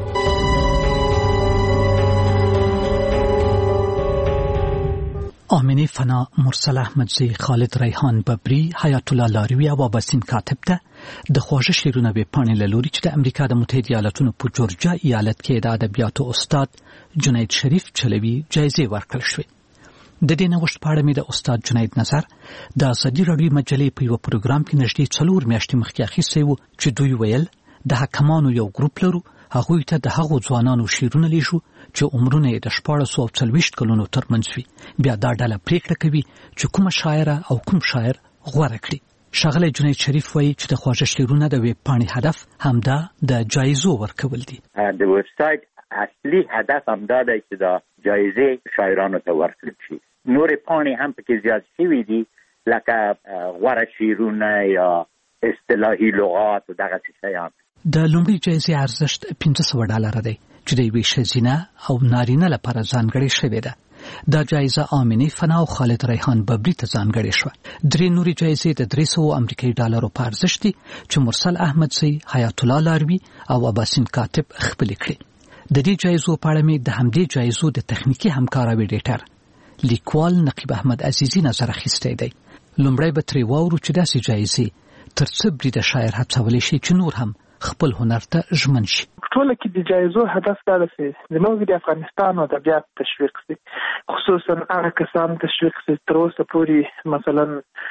آمینه فنا، مرسل احمدزی، خالد ریحان ببری، حیات الله لاروی او باسین کاتب ته د خوږه شعرونه به پاڼې لوري چې د امریکا د متحده ایالاتونو په جورجیا ایالت کې د ادبیاتو استاد جنید شریف چلوي جایزه ورکړل شوې. د دې نوښت په اړه مې د استاد جنید نظر د آزادي رادیو مجلې په یو پروګرام کې نږدې 4 میاشتې مخکې اخیستی و چې دوی ویل د حکمانو یو ګروپ لرو، هغوی ته د هغو ځوانانو شعرونه لیږو چې عمرونه یې د 1440 کلونو ترمنځ وي. بیا دا ډله پریکړه کوي چې کومه شاعره او کوم شاعر غوره کړي. ښاغلی جنید شریف وایي چې د خوږه شعرونه د ویب پاڼې هدف همدا د جایزو ورکول دي. د ویب سایټ اصلي هدف همدا دی چې دا جایزې شاعرانو ته ورکړل شي. نورې پاڼې هم پکې زیات شوي دي لکه غوره شعرونه یا اصطلاحي لغات او دغسې شیان. د لومړۍ جایزې ارزښت $500 دی چې د یوې ښځینه او نارینه لپاره ځانګړې شوې ده. دا جایزه آمینه فنا او خالد ریحان ببری ته ځانګړې شوه. درې نورې جایزې د $300 په ارزښت دي چې مرسل احمدزی، حیات الله لاروی او اباسین کاتب خپل کړي. د دې جایزو په اړه مې د همدې جایزو د تخنیکی همکار ویډیټر لیکوال نقیب احمد عزیزی نظر اخیستی دی. لومړی به ترې واورو چې داسې جایزې تر څه برید شاعر هڅولی شي چې نور هم خپل هنر ته ژمن شي. ټول کې د جایزو هدف دا دی چې زموږ د افغانستان ادبیات تشویق شي، خصوصا هغه کسان تشویق شي تر اوسه پورې مثلا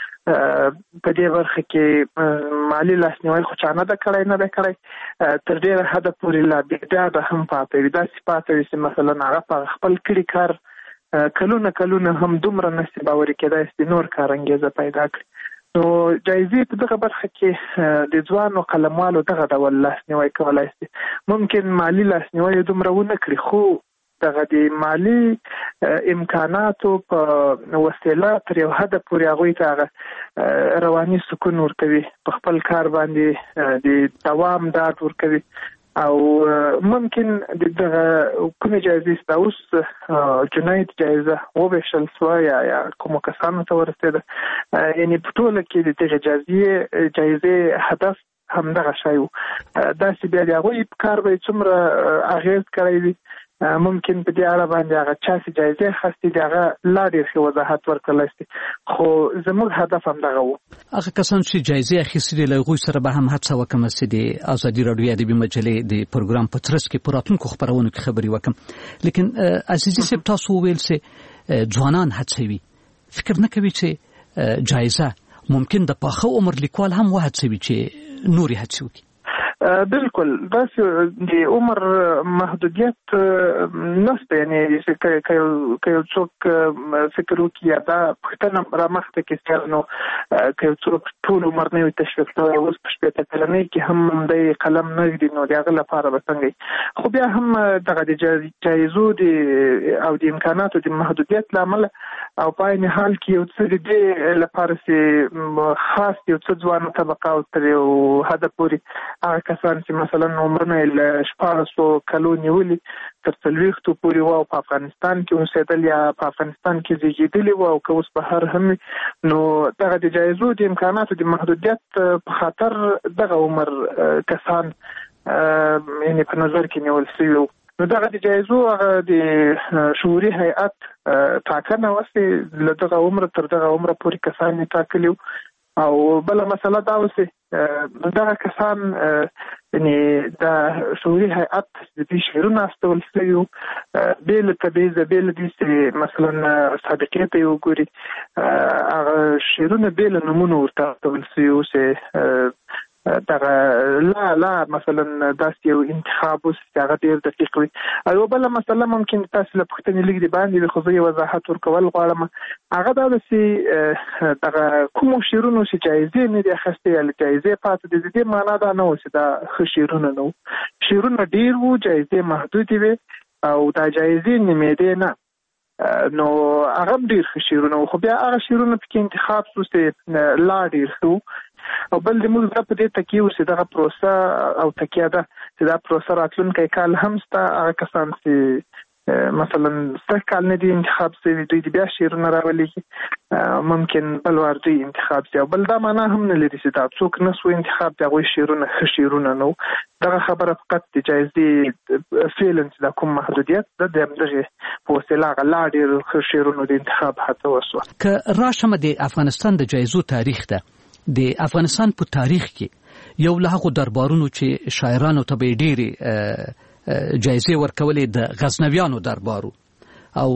په دې برخه کې مالی لاسنیوي خو چانه د کړای نه کړای تر ډیره حد پورې لا بیا هم پاتې وي. دا صفات چې مثلا هغه په خپل کړي کار کلونه هم دومره نشي باور کېدای چې نور کار انګیزه پیدا کړي. نو جایزې په دغه برخه کې د ځوانو قلموالو دغه ډول لاسنیوي کولای شي. ممکن مالی لاسنیوي دومره ونه کړي، خو دغه د مالی امکاناتو په وسیله تر یو حد پورې هغوی ته رواني سکون ورکوي، په خپل کار باندې د دوام ډاډ ورکوي. او ممکن دغه کومې جایزې ستا اوس جنایت جایزه وویشل سوه یا کومو کسانو ته ورسېده، یعنې په ټوله کې د دغه جایزې هدف همدغه شی و. داسې بیا د هغوی په کار به څومره اغېز کړی وي، ممکن په دې اړه باندې هغه چا چې جایزې اخیستې دي هغه لا ډېر ښه وضاحت ورکړلی شي، خو زموږ هدف همدغه و. هغه کسان چې جایزې اخیستې دي له هغوی سره به هم هڅه وکړم چې د ازادي راډیو ادبي مجلې د پروګرام په ترڅ کې په راتلونکو خپرونو کې خبرې وکړم. لیکن عزیزي صاحب تاسو وویل چې ځوانان هڅوي، فکر نه کوي چې جایزه ممکن د پاخه عمر لیکوال هم وهڅوي چې نورې هڅې وکړي؟ بالکل داسې د عمر محدودیت نشته، یعنې که یو څوک فکر وکړي یا دا پوښتنه رامخته کړي نو که یو څوک ټول عمر نه وي تشویق شوی، اوس په 80 کلنۍ کې هم همدی قلم نه ږدي، نو د هغه لپاره به څنګه وي. خو بیا هم دغه د جایزو او د امکاناتو د محدودیت له امله او په عین حال کې یو څه د دې لپاره چې خاص یو څه ځوانو طبقه او تر یو حده پورې هغه کسان چې مثلا عمرونه له 1400 کلو نیولي تر 40 پورې وو په افغانستان کې اوسېدل یا په افغانستان کې زیږېدلي وو او که اوس بهر هم، نو دغه د جایزو د امکاناتو د محدودیت په خاطر دغه عمر کسان یعنې په نظر کې نیول شوي وو. نو دغه د جایزو هغه د شعوري هیئت ټاکنه وسې له دغه عمر تر دغه عمره پورې کسان یې ټاکلي وو. او بله مسله دا وسې دغه کسان یعنې د شعوري هیئت د دې شعرونه استول شوي وو، بې له تبعیضه، بې له دې چې مثلا سابقې ته یې وګوري هغه شعرونه بې له نومونو ورته استول شوي وو چې دغه لا مثلا داسې یو انتخاب اوس چې هغه ډېر دقیق وي. او بله مسله ممکن تاسو له پوښتنې لږ د باندې وي، خو زه یې وضاحت ورکول غواړم. هغه دا ده چې دغه کومو شعرونو چې جایزې نه دي اخیستې یا له جایزې پاتې دي، د دې معنا دا نه و چې دا ښه شعرونه نه وو. شعرونه ډېر وو، جایزې محدودې وې او دا جایزې نیمېدې نه، نو هغه هم ډېر ښه شعرونه وو. خو بیا هغه شعرونه پکې انتخاب شو چې لا ډېر ښه. او بل د موږ په دې تکیه و چې دغه پروسه او تکیه ده چې دا پروسه راتلونکی کال هم شته. هغه کسان چې مثلا سږ کال نه دي انتخاب شوي، دوی د بیا شعرونه راولېږي، ممکن بل وار دوی انتخاب شي. او بل دا معنا هم نه لري چې دا څوک نه سو انتخاب د هغوی شعرونه ښه شعرونه نه وو. دغه خبره فقط د جایزې فعلا چې دا کوم محدودیت ده د همدغې په وسیله هغه لا ډېر ښه شعرونو د انتخاب هڅه وسوه. که راشم د افغانستان د جایزو تاریخ ده، د افغانستان په تاریخ کې یو له هغو دربارونو چې شاعرانو ته به ډېرې جایزې ورکولې د غزنویانو دربارو، او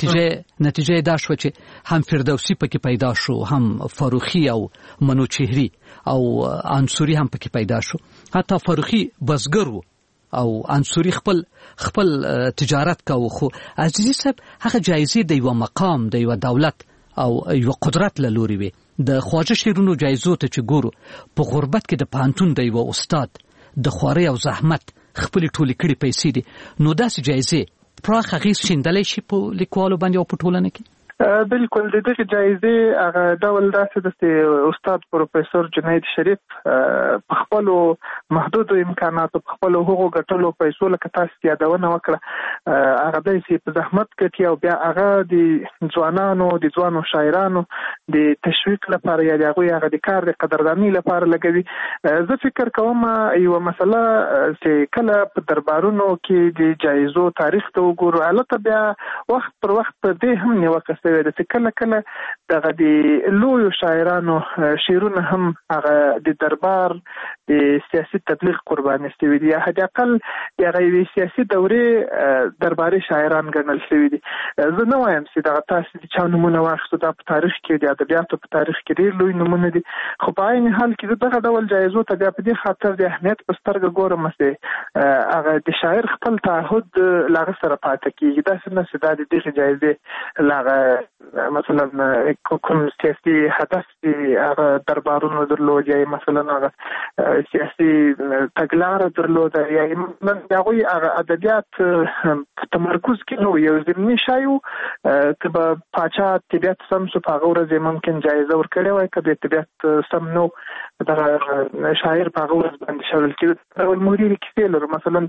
نتیجه دا شوه چې هم فردوسي پکې پیدا شو، هم فاروخي او منوچهري او انصوري هم پکې پیدا شو. حتی فاروخي بزګر و او انصوري خپل تجارت کاوه. خو عزیزي صاحب هغه جایزې د یو مقام، د یو دولت او یو قدرت له لوري وي. د خواجه شعرونو جایزو ته چې ګورو، په غربت کې د پوهنتون د یو استاد د خوارۍ او زحمت خپلې ټولې کړي پیسې دي، نو داسې جایزې پراخ اغېز شیندلی شي په لیکوالو باندې او په ټولنه کې؟ بالکل د دغه جایزې هغه ډول داسې ده چې استاد پروفیسور جنید شریف په خپلو محدودو امکاناتو، په خپلو هغو ګټلو پیسو لکه تاسو یادونه وکړه، هغه دی چې په زحمت ګټي او بیا هغه د ځوانو شاعرانو د تشویق لپاره یا د هغوی هغه د کار د قدردانۍ لپاره لګوي. زه فکر کوم یوه مسله چې کله په دربارونو کې د جایزو تاریخ ته وګورو، البته بیا وخت پر وخت په دې هم نیوکه شوې ده چې کله دغه د لویو شاعرانو شعرونه هم هغه د دربار د سیاسي تبلیغ قرباني شوي دي، حد اقل د غوي سیاسي دورې درباري شاعران ګڼل شوي دي. زه نه وایم چې دا تاسو د چا نمونه واخلئ، دا په تاریخ کې د ادبیاتو په تاریخ کې ډېر لوی نمونه دي، خو په عین حال کې دغه ډول جایزو ته بیا په دې خاطر د اهمیت په سترګه ګورم چې هغه د شاعر خپل تعهد لاغه سره پاتې کیږي. دا څنګه چې دا د دې جایزې لاغه مثلا کوم سیاسي هدف هغه دربارونو درلود، یا مثلا هغه سیاسي تګلاره درلود، یا مثلا هغه ادبیات تمرکز کې نو یو ضمني شایو کبه پاچا طبیعت سم شو په هغه ورځ ممکن جایزه ورکړي وای، کبه طبیعت سم نو دا شاعر په هغه ورځ باندې شامل کړي. او موري کې لري مثلا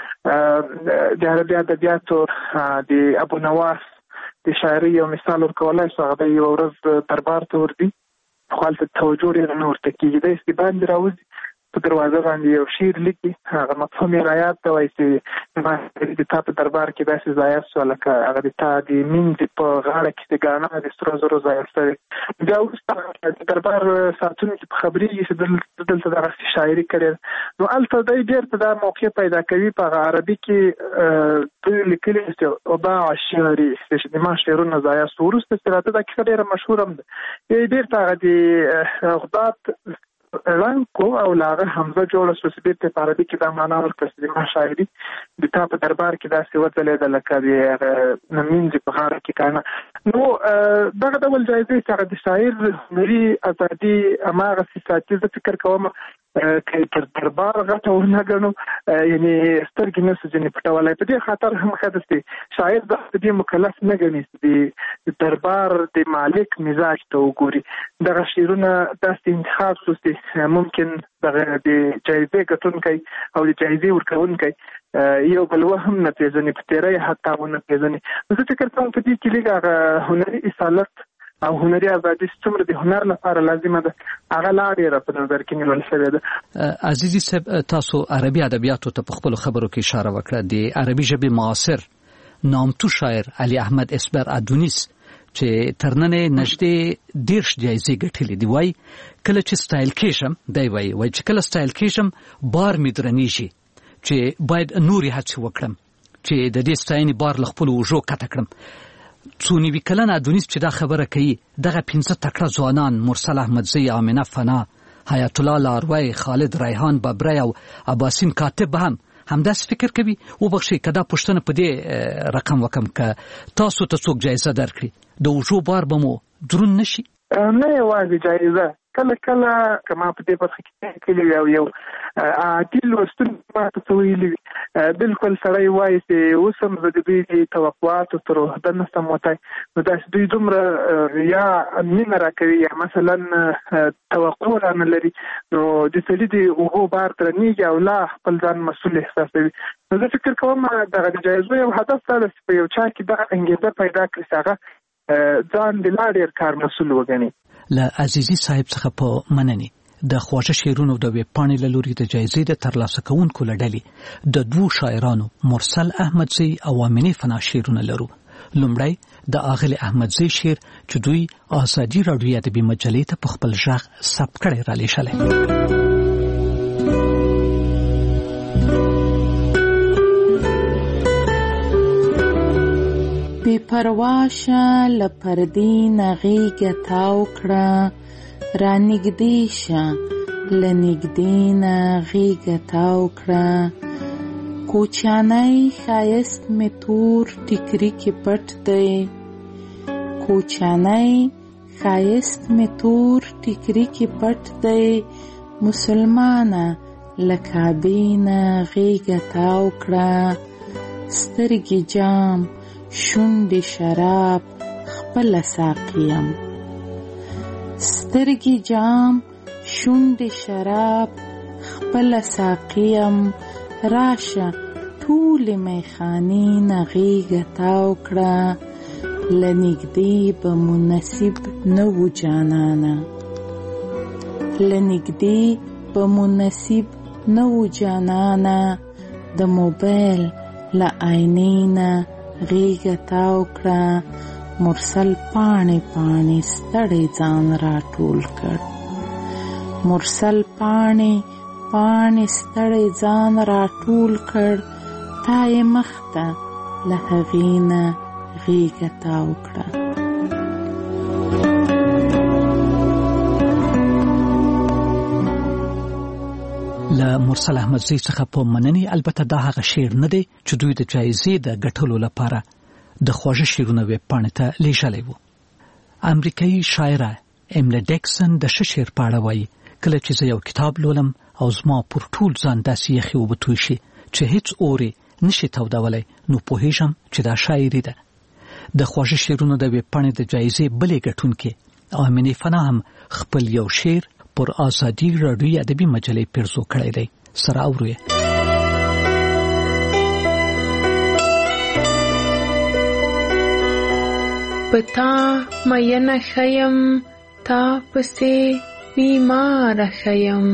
په د عربي ادبیاتو د ابو نواس د شاعري یو مثال ورکولای شو، هغه یو ورځ دربار ته ورځي، خپل توجه یې نور ته کېږي، د استبان راوځي په دروازه باندې یو شعر لیکي، هغه مفهوم رعایت ته وایي چې د تا په دربار کې داسې ضایع شو لکه هغه د تا د مینځ په غاړه کې د ګاڼه د سرو زرو ضایع شوی. بیا وروسته د دربار ساتونکي په خبرېږي چې دلته دغسې شاعري کړې، نو هلته دی بېرته دا موقع پیدا کوي په هغه عربي کې دوی لیکلي چې وباع شعري چې د ما شعرونه ضایع شو. وروسته چې راته دا کیسه ډېره مشهوره هم ده، بېرته هغه د غدات رنګ کو او لاغه حمزه جوړه شو چې بیرته په عربي کې دا معنا ورکړه چې ما شاعري د تا په دربار کې داسې وځلېده لکه د مینځ په غاړه کې کنه. نو دغه ډول جایزې چې هغه د شاعر هنري ازادي هماغسې ساتي، زه فکر کوم که تر دربار غټه ونه ګڼو یعنې سترګې نه سو ځینې پټولی. په دې خاطر هم ښه ده چې شاعر د دې مکلف نه ګڼي چې د دربار د مالک مزاج ته وګوري. دغه شعرونه داسې انتخاب شو چې ممکن دغه د جایزې ګټونکی او د جایزې ورکوونکی یو بل وهم نه پېژني، په تېری حتی ونه پېژني. زه فکر کوم په دې کې لږ هغه هنري اصالت او هنري ازادي څومره د هنر لپاره لازمه ده هغه لا ډېره په نظر کې نیول شوې ده. عزیزي صاحب، تاسو عربي ادبیاتو ته په خپلو خبرو کې اشاره وکړه. د عربي ژبې معاصر نامتو شاعر علي احمد اسبر ادونیس چې ترننې نږدې 10 جایزې ګټلې دي، وایي کله چې سټایل کېشم دی وایي چې کله سټایل کېشم بار مې درنیږي چې باید نورې هڅې وکړم چې د دې ستاینې بار له خپلو اوږو کته کړم. څو نوي کلن ادونیس چې دا خبره کوي، دغه 15 تکړه ځوانان مرسل احمدزی، آمنه فنا، حیات الله لاروی، خالد ریحان ببری او عباسین کاتب هم همداسې فکر کوي. وبخښئ که دا پوښتنه په دې رقم وکم که تاسو ته څوک جایزه درکړي، د اوږو بار به مو دروند نه شي؟ نه یوازې جایزه، کله کله که ما په دې برخه کې کلی او یو عادي لوستونکی ما ته څه ویلي وي، بلکل سړی وایي چې اوس هم زه د دوی د توقعاتو تر عهده نه شم وتی، نو داسې دوی دومره یا مینه راکوي یا مثلا توقع رانه لري، نو د سړي د اوږو بار درنیږي او لا خپل ځان مسؤل احساسوي. نو زه فکر کوم دغه د جایزو یو هدف دا ده چې په یو چا کې دغه انګېزه پیدا کړي چې هغه ځان د لا ډېر کار مسؤل وګڼي. له عزیزي صاحب څخه په مننې د خواږه شعرونو د ویب پاڼې له لوري د جایزې د ترلاسه کوونکو له ډلې د 2 شاعرانو مرسل احمدزی او آمنه فنا شعرونه لرو. لومړی د اغل احمدزی شعر چې دوی آزادي راډیو ادبي مجلې ته په خپل ژغ ثبت کړی را لېږلی. بی پرواشه لپردین غیگه تاو کړه، را نږدې شه لنږدې نه غیگه تاو کړه، کوچانی ښایست می تور ټیکري کې پټ دی، کوچانی ښایست می تور ټیکري کې پټ دی، مسلمانه له کعبې نه غیگه تاو کړه، سترګې جام شونډې شراب خپله ساقیم، سترګې جام شونډې شراب خپله ساقیم، راشه ټولې میخانې نه غیږه تاو کړه، له نږدې به مو نصیب نه وو جانانه، له نږدې به مو نصیب نه وو جانانه، د موبایل له آینې نه غیږه تاو کړه، مرسل پاڼې پاڼې ستړی ځان را ټول کړ، مرسل پاڼې پاڼې ستړی ځان راټول کړ، تا یې مخ ته له هغې نه غېږه تاو کړه. له مرسل احمدزی څخه په مننې البته دا هغه شعر نه دی چې دوی د جایزې د ګټلو لپاره د خواږه شعرونه ویب پاڼې ته لیږلی و. امریکایي شاعره ایمله ډیکسن د ښه شعر په اړه وایي، کله چې زه یو کتاب لولم او زما پر ټول ځان داسې یخې اوبه توی شي چې هیڅ اور یې نشي تودولی، نو پوهیږم چې دا شاعري ده. د خواږه شعرونو د ویب پاڼې د جایزې بلې ګټونکې امینې فنا هم خپل یو شعر پر آزادي راډیویي ادبي مجلې پیرزو کړی دی. سره اورو یې. پتا مینه خیم تا پسې بیماره خیم،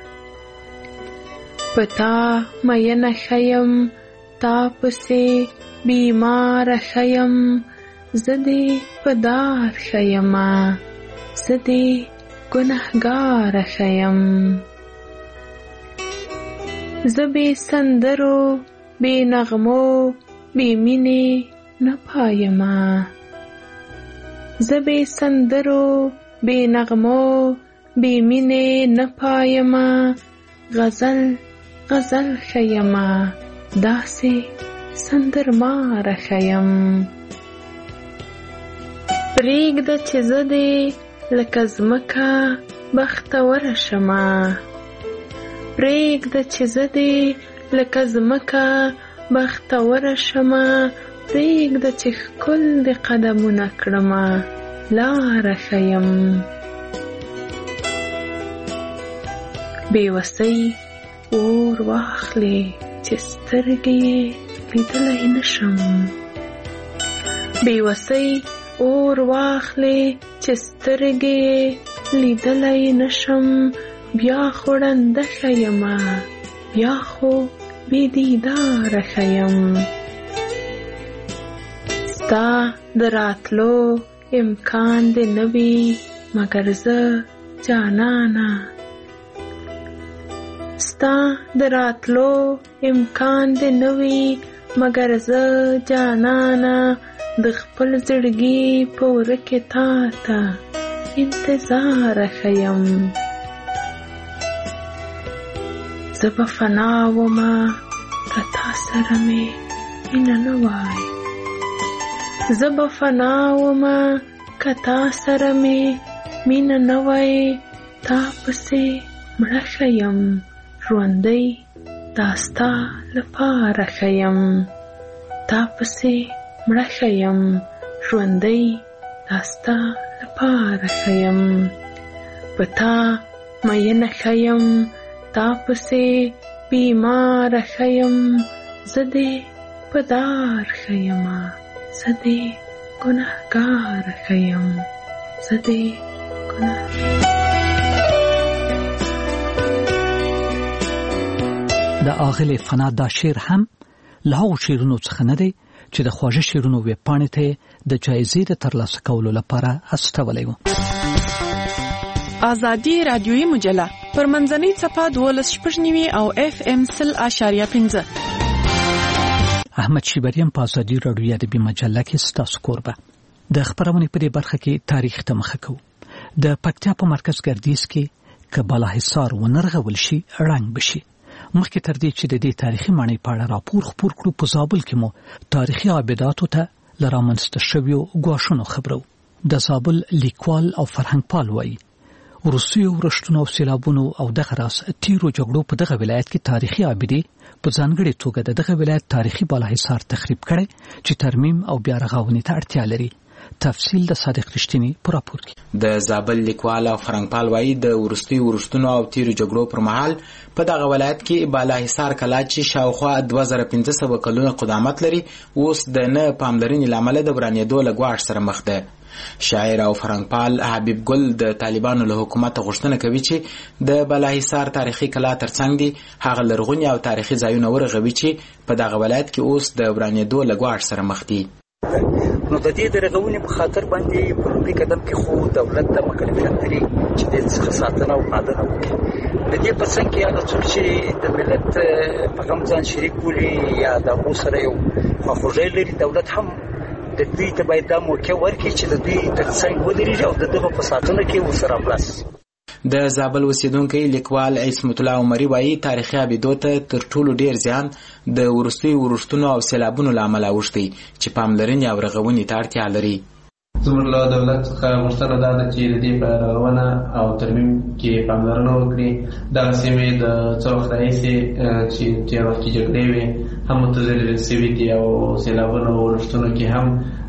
پتا مینه خیم تا پسې بیماره خیم، زه دې په دار خیمه زه دې ګنهګاره خیم، زه بې سندرو بې نغمو بې مینې نه پایمه، زه بې سندرو بې نغمو بې مینې نه پایمه، غزل غزل خیمه داسې سندرماره خیم، پرېږده چې زه دې لکه ځمکه بختوره شمه، پرېږده چې زه دې لکه ځمکه بختوره شمه، پرېږده چې ښکل دې قدمونه کړمه لاره ښیم، بېوسۍ اور واخلې چې سترګې یې لیدلی نشم، بېوسۍ اور واخلې چې سترګې یې لیدلی نشم، بیا خو ړنده ښیمه بیا خو بې دیداره ښیم، ستا د راتلو امکان دې نه وي مګر زه جانانه، ستا د راتلو امکان دې نه وي مګر زه جانانه، د خپل زړګي په وره کې تا ته انتظاره ښیم، زه به فنا ومه که تا سره مې مینه نه وای، زه به فنا ومه که تا سره مې مینه نه وای، تا پسې مړه ښیم ژوندی دا ستا لپاره ښیم، تا پسې مړه ښیم ژوندی دا ستا لپاره ښیم، په تا مینه ښیم تا پسې بیماره ښیم، زه دې په دار ښیمه زه دې ګنهګاره ښیم، زه دې د آغلې فنا دا شعر هم له هغو شعرونو څخه نه دی چې د خواږه شعرونو ویب پاڼې ته د جایزې د ترلاسه کولو لپاره استولی و. آزادي رادیویي مجله پر منځنۍ څپه 12.9 او FM 100.5. احمد شیبریم په آزادي رادیویي ادبي مجله کې ستاسو کوربه. د خبرونې په دې برخه کې تاریخ ته مخه کوو. د پکتیا په مرکز ګردیز کې که بالاحصار ونرغول شي رنګ بشي. مخکې تر دې چې د دې تاریخي معنی په اړه راپور خپور کړو، په زابل کې مو تاریخي عابداتو ته لرامنځته شویو ګواښونو خبرو. د زابل لیکوال او فرهنګپال وایي روسیو ورښتونو او سیلابونو او دغه راس تیرو جګړو په دغه ولایت کې تاریخي عابدې په ځانګړې توګه دغه ولایت تاریخي بالاحصار تخریب کړي چې ترمیم او بیا رغاونې ته اړتیا لري. تفصیل د صادق رښتینی په راپور کې. د زابل لیکوال او فرهنګپال وایي د ورستي ورښتونو او تیرو جګړو پر مهال په دغه ولایت کې بالاحصار کلا چې شاوخوا 2500 کلونه قدامت لري اوس د نه پاملرنې لامل د ورانېدو له ګواښ سره مخ ده. شاعر او فرهنګپال حبیب ګل د طالبانو له حکومت غوښتنه کوي چې د بالاحصار تاریخي کلا ترڅنګ دي هغه لرغونی او تاریخي ځایونه ورغوي چې په دغه ولایت کې اوس د ورانېدو له ګواښ سره مخ دي. نو د دې د رغونې په خاطر باندې په لومړي قدم کې خو دولت ته مکلفیت لري چې د څخه ساتنه او پالنه وکړي. د دې په څنګ کې هغه څوک چې د ملت په غم ځان شریک بولي یا د هغو سره یو خواخوږي لري، دولت هم د دوی ته باید دا موقع ورکړي چې د دوی تر څنګ ودرېږي او د دغه په ساتنه کې ورسره هملاس. د زابل اوسیدونکی لیکوال عصمت الله عمري وایي تاریخي ابیدو ته تر ټولو ډیر زیان د وروستیو ورښتونو او سیلابونو له امله اوښتی چې پاملرنې او رغونې ته اړتیا لري. زموږ له دولت څخه غوښتنه دا ده چې د دې په رغونه او ترمیم کې پاملرنه وکړي. دغه سیمې د څه وخت راهیسې چې تېر وخت کې جګړې وې هم متضررې شوي دي او سیلابونو او ورښتونو کې هم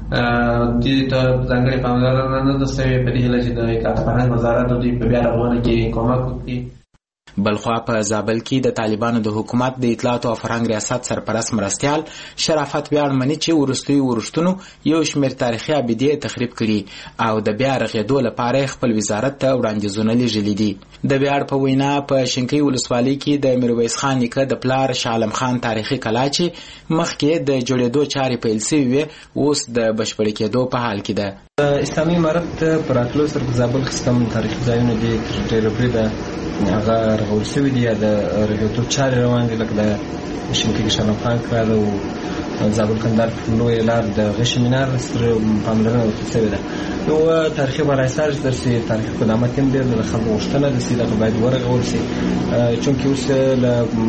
دې ته ځانګړې پاملرنه نه ده شوې، په دې هیله چې د اطلاعات فرهنګ وزارت دوی په بیا رغونه کې کومک وکړي. بلخوا په زابل کې د طالبانو د حکومت د اطلاعات او فرهنګ ریاست سرپرست مرستیال شرافت ویاړ مني چې وروستیو ورښتونو یو شمېر تاریخي ابیدې تخریب کړي او د بیا رغېدو لپاره خپل وزارت ته وړاندیزونه لیږلي دي. د ویاړ په وینا په شینکۍ ولسوالۍ کې د میرویس خان نیکه د پلار شاه عالم خان تاریخي کلا چې مخکې د جوړېدو چارې پیل شوې وې اوس د بشپړې کېدو په حال کې ده. اسلامي امارت په راتلو سره په زابل کې کوم تاریخي ځایونه دي تر ډېره بریده هغه رغول شوي دي یا د رغېدو چارې روان دي، لکه د شینکۍ شاه عالم خان کلا او زابل کندهار لویه لار د غشي مینار سره پاملرنه وکړل شوې ده. یو تاریخي بالاحصار چې درسي تاریخي قدامت هم ډېر د خلکو غوښتنه ده چې دغه باید ورغول شي، چونکې اوس له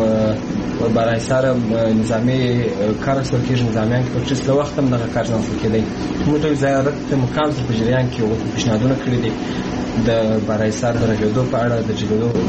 بالاحصار نظامي کار اخیستل کېږي، نظامیان کې پرچیس له وخت هم دغه کار نه اخیستل کېدی. موږ د وزارت مقام سره په جریان کې پیشنهادونه کړي دي د بالاحصار د رغېدو په اړه، د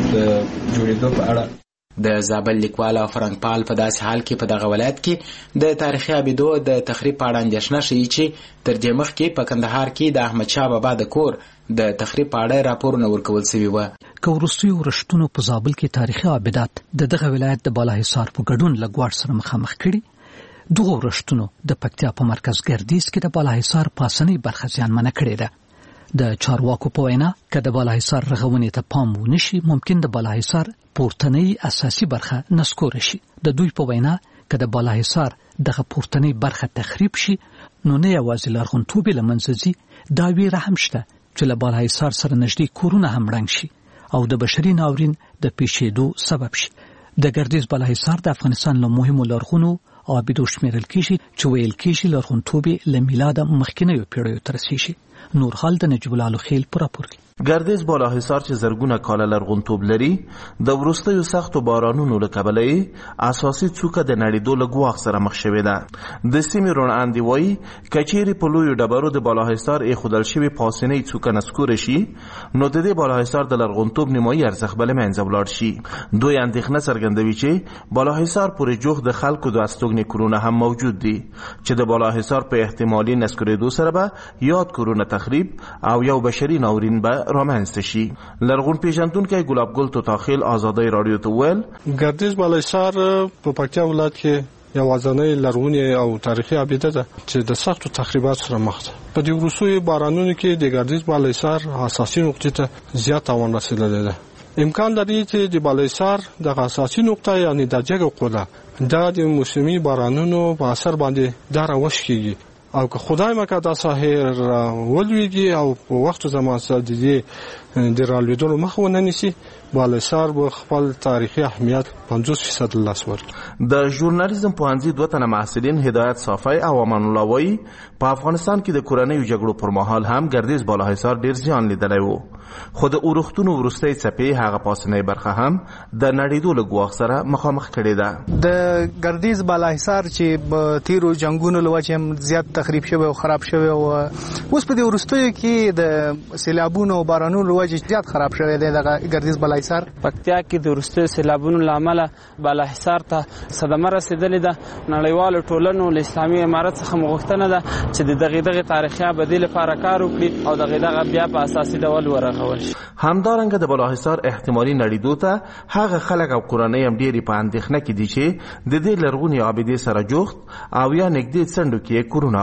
جوړېدو په اړه. د زابل لیکوال او فرهنګپال په داسې حال کې په دغه ولایت کې د تاریخي ابیدو د تخریب په اړه اندېښنه ښیي چې تر دې مخکې په کندهار کې د احمدشاه بابا د کور د تخریب په اړه راپورونه ورکول شوي وو. که وروستیو ورښتونو په زابل کې تاریخي ابیدات د دغه ولایت د بالاحصار په ګډون له ګواښ سره مخامخ کړي، دغه ورښتونو د پکتیا په مرکز ګردیز کې د بالاحصار پاسنۍ برخه زیانمنه کړې ده. د چارواکو په وینا که د بالاحصار رغونې ته پام ونشي ممکن د بالاحصار پورتنۍ اساسي برخه نسکوره شي. د دوی په وینا که د بالاحصار دغه پورتنۍ برخه تخریب شي نو نه یوازې لرغونتوب له منځه ځي، دا ویره هم شته چې له بالاحصار سره نږدې کورونه هم ړنګ شي او د بشري ناورین د پیښېدو سبب شي. د ګردیز بالاحصار د افغانستان له مهمو لرغونو ابیدو شمیرل کېږي چې ویل کېږي لرغونتوب له میلاده مخکینیو پیړیو ته رسیږي. نور حال د نجیب الله لوخیل پر راپور کې. ګردیز بالاحصار چې زرګونه کاله لرغونتوب لري د وروستیو سختو بارانونو له کبله اساسي څوکه د نړیدو له ګواښ سره مخ شوې ده. د سیمې روڼاندې وایي که چیرې په لویو ډبرو د بالاحصار ایښودل شوې پاسنۍ څوکه نسکوره شي نو د دې بالاحصار د لرغونتوب نیمایي ارزښت به له منځه ولاړ شي. دوی اندېښنه څرګندوي چې بالاحصار پورې جوخت د خلکو د استوګنې کورونه هم موجود دي چې د بالاحصار په احتمالي نسکورېدو سره به یاد کورونه تخریب او یو بشري ناورین به رامنځته شي. لرغون پیژندونکی ګلاب ګل توتاخیل آزادۍ رادیو ته ویل ګردیز بالاحصار په پکتیا ولایت کې یوازینۍ لرغونې او تاریخي ابیده ده چې د سختو تخریبات سره مخ ده. په دې وروستیو بارانونو کې د ګردیز بالاحصار اساسي نقطې ته زیات تاوان رسیدلی ده. امکان لري چې د بالاحصار دغه اساسي نقطه یعنې د جګو قله دا د موسمي بارانونو په اثر باندې دا راوشکېږي او که خدای مکه دا ساحه ولویږي او په وخت زمان سره د رالوېدلو مخه ونه نیسي بالاحصار به خپل تاریخي اهمیت 50% لاس ورکړي. د ژورنالیزم پوهنځي 2 تنه محصلین هدایت صافی او امان الله وایي په افغانستان کې د کورنیو جګړو پر مهال هم ګردیز بالاحصار ډیر زیان لیدلی و، خو د اورښتونو وروستۍ څپې هغه پاسنۍ برخه هم د نړیدو له ګواښ سره مخامخ کړې ده. د ګردیز بالاحصار چې په تیرو جنگونو له وجې هم زیات تخریب شوی او خراب شوی او اوس په دې وروستیو کې د سیلابونو او بارانونو له وجې زیات خراب شوی دی. دغه ګردیز بالاحصار پکتیا کې د وروستیو سیلابونو له امله بالاحصار ته صدمه رسېدلې ده. نړیوالو ټولنو له اسلامي امارت څخه غوښتنه ده چې د دغه تاریخي ابدي لپاره کار وکړي او دغه بیا په اساسي ډول ورغول شي. همدارنګه د بالاحصار احتمالي نړیدو ته هغه خلک او کورنۍ هم ډېری په اندېښنه کې دي چې د دې لرغونې ابدي سره جوخت او یا نږدې څنډو کې کورونه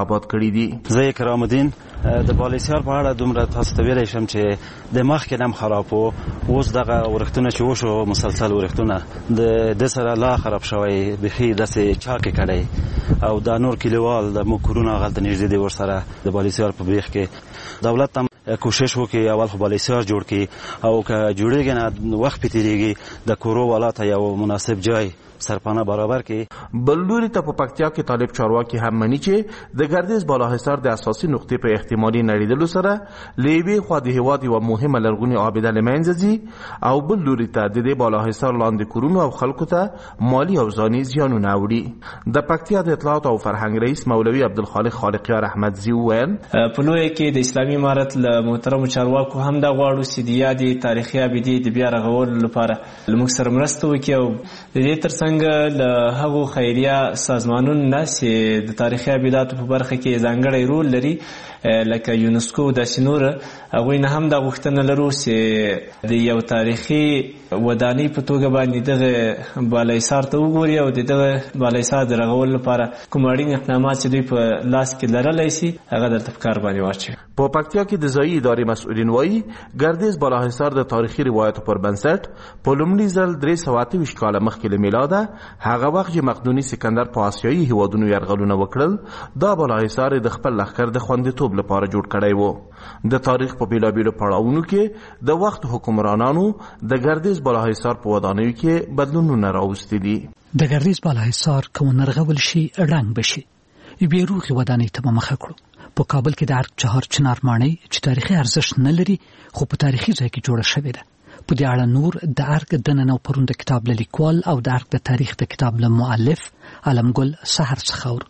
انتخابات کړي دي. زه کرام الدین د بالیسار په اړه دومره تاسو ته ویلی شم چې د مخکې هم خراب وو، اوس دغه ورښتونه چې وشو مسلسل ورښتونه د سره لا خراب شوی، بخي داسې چاکې کړی او دا نور کلیوال د موږ کورونه هغلته نږدې دي ورسره د بالیسار په بیخ کې. دولت هم کوشش وکړي اول خو بالیسار جوړ کړي او که جوړېږي نه وخت پې تېرېږي د کورو والا ته یو مناسب جای سرپانه برابر کړي. بل لوري ته په پکتیا کې طالب چارواکي هم مني چې د ګردیز بالاحصار د اساسي نقطې په احتمالي نړیدلو سره له یوې خوا د هېواد یوه مهمه لرغونې عابده له منځه ځي او بل لوري ته د دې بالاحصار لاندې کورونو او خلکو ته مالي او ځاني زیانونه اوړي. د پکتیا د اطلاعات او فرهنګ رئیس مولوي عبدالخالق خالقیار احمدزي وویل په لویه کې د اسلامي امارت له محترمو چارواکو هم دا غواړو چې د یادې تاریخي عابدې د بیا رغولو لپاره له موږ سره مرسته وکړي او د دې ترڅنګ له هغو خیریه سازمانونو نه چې د تاریخي عابداتو په برخه کې ځانګړی رول لري لکه یونسکو داسې نور، هغوی نه هم دا غوښتنه لرو چې د یو تاریخي ودانۍ په توګه باندې دغه بالاحصار ته وګوري او د دغه بالاحصار د رغولو لپاره کوم اړین اقدامات چې دوی په لاس کې لرلی شي هغه دلته په کار باندې واچوي. په پکتیا کې د ځایي ادارې مسؤلین وایي ګردیز بالاحصار د تاریخي روایتو پر بنسټ په لومړي ځل 328 کاله مخکې له میلاده هغه وخت چې مقدوني سکندر په آسیایي هیوادونو یرغلونه وکړل، دا بالاحصار د خپل لښکر د خوندیتوب لپاره جوړ کړی و. د تاریخ په بیلابیلو پړاوونو کې د وخت حکمرانانو د ګردیز بالاحصار په ودانیو کې بدلونونه راوستي دي. د ګردیز بالاحصار که ونرغول شي رنګ بشي، یوې روغې ودانۍ ته به مخه کړو. په کابل کې د ارګ چهار چنار ماڼۍ چې تاریخي ارزښت نه لري خو په تاریخي ځای کې جوړه شوې ده. په دې اړه نور د ارګ دننه او پرون د کتاب له لیکوال او د ارګ د تاریخ د کتاب له مؤلف علمګل سحر څخه اورو.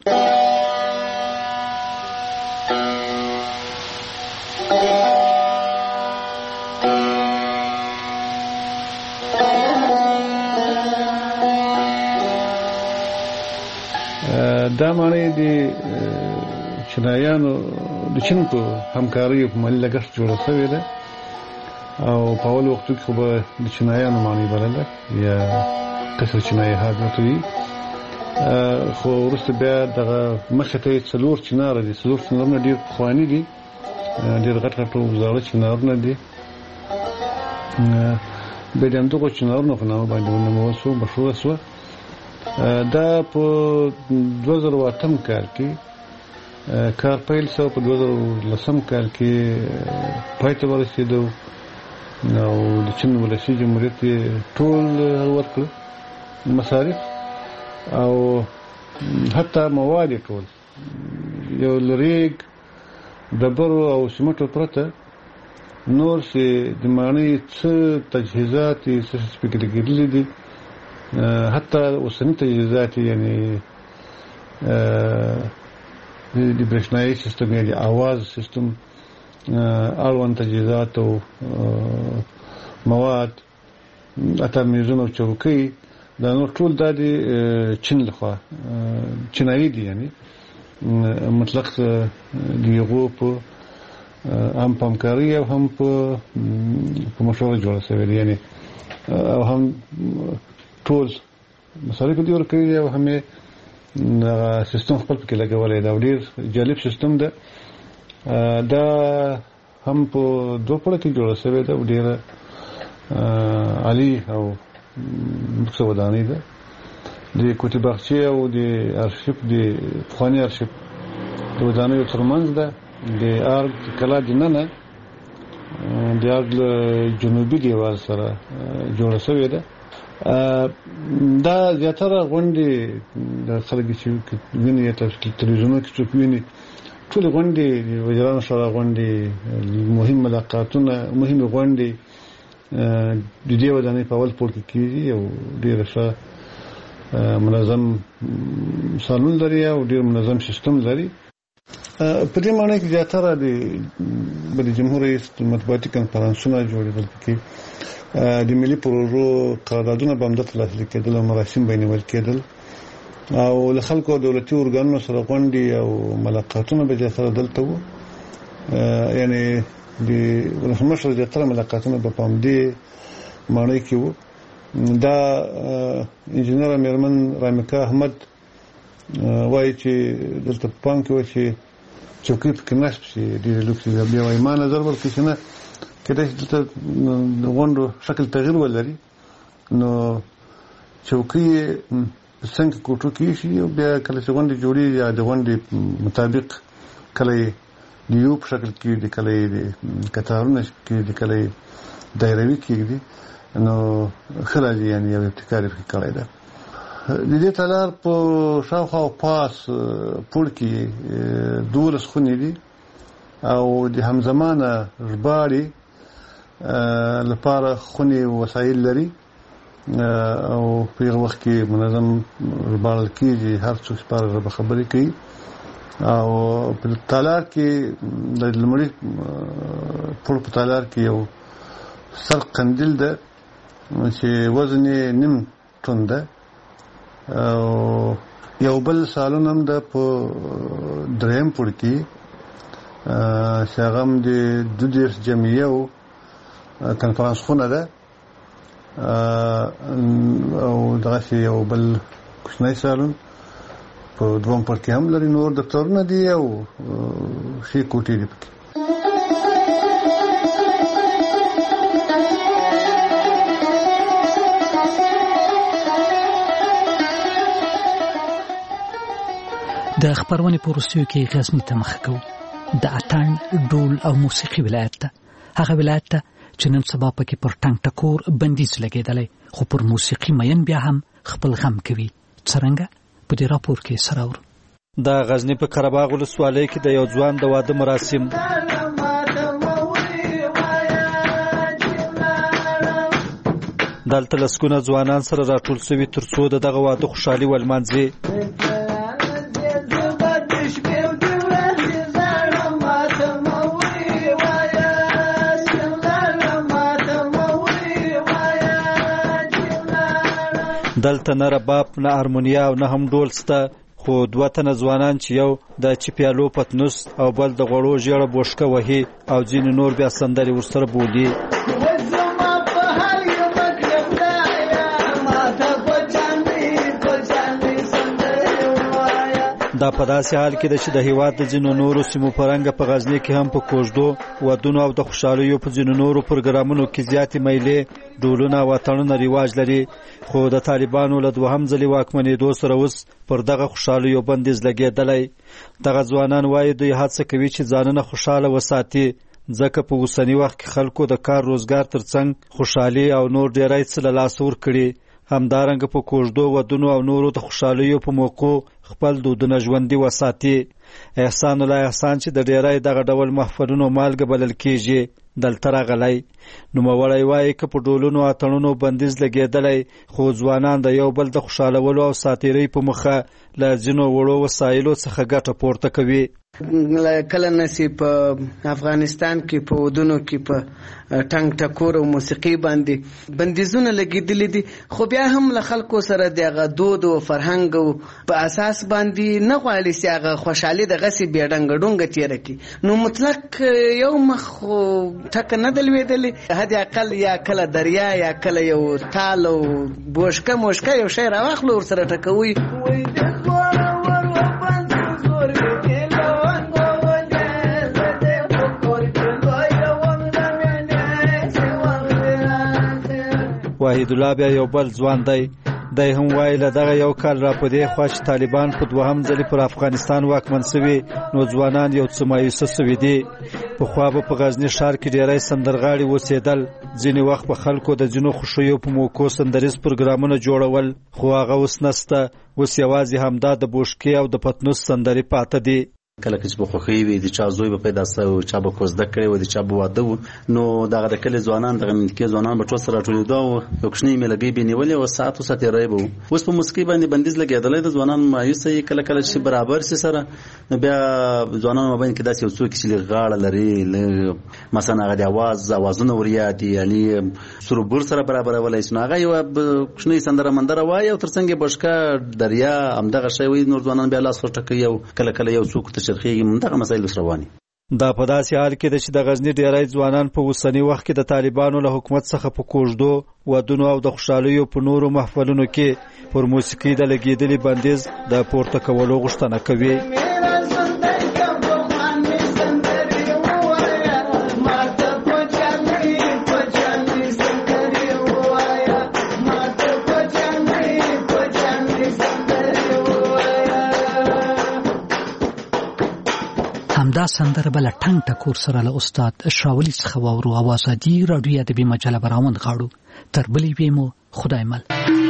دا معنی د چینایانو د چین په همکارۍ په مالي لګښت جوړه شوې ده او په اول وختو کې خو به د چینایانو معنی بلله یا قصر چینایي حاضرته وي، خو وروسته بیا دغه مخې ته یې 4 چناره دي. 4 چنارونه ډېر پخواني دي، ډېر غټ غټ او زاړه چنارونه دي. بیا د همدغو چنارونو په نامه باندې ونومول شو، مشهوره شوه. دا په 2008 کال کې کار پیل شو، په 2010 کال کې پای ته ورسېدو او د چین ولسي جمهوریت ټول ورکړل مصارف او حتی مواد ټول یو لریګ ډبرو او سیمټو پرته نور چې د ماڼۍ څه تجهیزات څه سپیکر کېدلي دي، حتی اوسني تجهیزات یعنی د برېښنایي سیستم یا د اواز سیستم اړوند تجهیزات او مواد حتی میزونه او چوکۍ دا نور ټول دا د چین لخوا چینایي دي، یعنی مطلق د هغو په هم په همکارۍ او هم په مشوره جوړه شوې ده، یعنی او هم ټول مصارف دي ورکړي او هم سیستم خپل پکې لګولی دی او ډېر جالب سیستم ده. دا هم په 2 پړه کې جوړه شوې ده او ډېره عالي او مکسه ودانۍ ده. د کوټې باغچې او د ارشیف د پخواني ارشیف د ودانیو ترمنځ ده. د ارګ کلا دننه د ارګ جنوبي دیوال سره جوړه شوې ده. دا زیاتره غونډې د خلک چې ویني تلویزیونونو کې څوک ویني ټولې غونډې د وزیرانو سره غونډې، مهم ملاقاتونه، مهمې غونډې د دې ودانۍ په اول پوړ کې کېږي او ډېره ښه منظم سالون لري او ډېر منظم سیستم لري. په دې معنی کې زیاتره د جمهور رئیس مطبوعاتي کنفرانسونه جوړېدل، پکې د ملي پروژو قراردادونه به همدلته لاسلیک کېدل او مراسم به یې نیول کېدل او له خلکو او دولتي ارګانونو سره غونډې او ملاقاتونه به زیاتره دلته وو. یعنی د ولسمشر زیاتره ملاقاتونه به په همدې ماڼۍ کې وو. دا انجینر میرمن رامیکا احمد وایي چې دلته په پام کې و چې چوکۍ پکې نصب شي ډېرې لوکسې بیا وایي ما نظر ورکړي چې نه کېدای شي دلته د غونډو شکل تغیر ولري نو چوکۍ څنګه کوټو کې شي او بیا کله چې غونډې جوړېږي یا د غونډې مطابق کله یې د یو په شکل کېږدي کله یې د کتارونه کېږدي کله یې دایروي کېږدي نو ښه راځي یعنې یو ابتکار یې پکې کړی ده. د دې تالار په شاوخوا او پاس پوړ کې 12 خونې دي او د همزمانه ژباړې لپاره خونې وسایل لري او په یو وخت کې منظم ژباړل کېږي هر څوک په ژبه خبرې کوي او په تالار کې د لومړي پوړ په تالار کې یو سر قندیل ده چې وزن یې نیم ټن ده او یو بل سالون هم ده په دریم پوړ کې چې هغه هم د 22 جمعیه او کنفرانس خونه ده او دغه یو بل کوچنی سالون په دوم پوړ کې هم لري نور دفترونه دي او شي کوټې دي پکې. د خبرونې په وروستیو کې غزني ته مخه کوو د اتڼ ډول او موسیقي ولایت ته هغه ولایت ته چې نن سبا پکې پر ټنګ ټکور بندیز لګېدلی خو پر موسیقي مین بیا هم خپل غم کوي څرنګه په دې راپور کې سره اورو. د غزني په قرهباغ ولسوالۍ کې د یو ځوان د واده مراسم دلته لسګونه ځوانان سره راټول شوي تر څو دغه واده خوشحالي ولمانځي. دلته نه رباب نه هارمونیا او نه هم ډول شته خو 2 تنه ځوانان چې یو د چپیالو پتنوس او بل د غوړو ژیړه بوشکه وهي او ځینې نور بیا سندرې ورسره بولي. دا په داسې حال کې ده چې د هیواد د ځینو نورو سیمو په رنګه په غزني کې هم په کوژدو ودونو او د خوشحالیو په ځینو نورو پروګرامونو کې زیاتې میلې ډولونه او اتڼونه رواج لري خو د طالبانو له دوهم ځلې واکمنېدو سره اوس پر دغه خوشحالیو بندیز لګېدلی. دغه ځوانان وایي دوی هڅه کوي چې ځانونه خوشحاله وساتي ځکه په اوسني وخت کې خلکو د کار روزګار ترڅنګ خوشحالي او نور ډېری څه له لاسه ورکړي. همدارنګه په کوژدو ودونو او نورو د خوشحالیو په موقع خپل دودونه ژوندي وساتي. احسان الله احسان چې د ډیری دغه ډول محفلونو مالګه بلل کېږي دلته راغلی. نوموړی وایي که په ډولونو اتڼونو بندیز لګېدلی خو ځوانان د یو بل د خوشحالولو او ساتیرۍ په مخه له ځینو وړو وسایلو څخه ګټه پورته کوي. کله نسی په افغانستان کې په ودونو کې په ټنګ ټکور او موسیقي باندې بندیزونه لګېدلي دي خو بیا هم له خلکو سره دغه دود او فرهنګ په اساس باندې نه غواړي چې هغه خوشحالي دغه سي بیډنګ ډونګ تیر کی نو مطلق یو مخ ټک نه دلوېدلې هدي اقل یا کله دریا یا کله یو تال او بوشکه موشکه یو شی راوخلو ور سره ټکوي. واحد الله بیا یو بل ځوان دی هم وایي له دغه یو کال را په دې خوا چې طالبان په دوهم ځلې پر افغانستان واکمن سوي نو ځوانان یو څه مایوسه سوي دي. پخوا به په غزني ښار کې ډېری سندرغاړي اوسېدل ځینې وخت په خلکو د ځینو خوښیو په موقعو سندریز پروګرامونه جوړول خو هغه اوس نسته. اوس یوازې همدا د بوشکې او د پتنوس سندرې پاته دي. کله چې په خوخي وي د چا زوی په پیدا سو چا به کوزده کړي و د چا به واده و نو دغه د کله ځوانان دغه منځکي ځوانان به ټول سره ټولېدو او یو کوچنی ملګری به نیولې او ساعت رای به اوس په موسیقي باندې بندیز لګېدلې د ځوانان مایوسه کله کله چې برابر سي سره بیا ځوانان باندې کې داسې یو څوک چې غاړه لري مثلا هغه د اوازونه ورياتي یعنی سربور سره برابر ولای شنو هغه یو کوچنی سندره مندره وای او ترڅنګ بشکا دریا همدغه شی وي نور ځوانان بیا لاس ورټکي او کله کله یو څوک شرخیږي منطقه مسایل رواني. دا په داسې حال کې چې د غزني ډیری ځوانان په اوسنی وخت کې د طالبانو له حکومت څخه په کوژدو ودونو او د خوشحالیو په نورو محفلونو کې پر موسیقي د لګېدلي بندیز د پورته کولو غوښتنه کوي. دا سندره بل ټنګ ټکور سره له استاد شاولی څخه واورو. آوازادي راډیو ادبي مجله براوند غاړو. تر بلې وې مو خدای مل.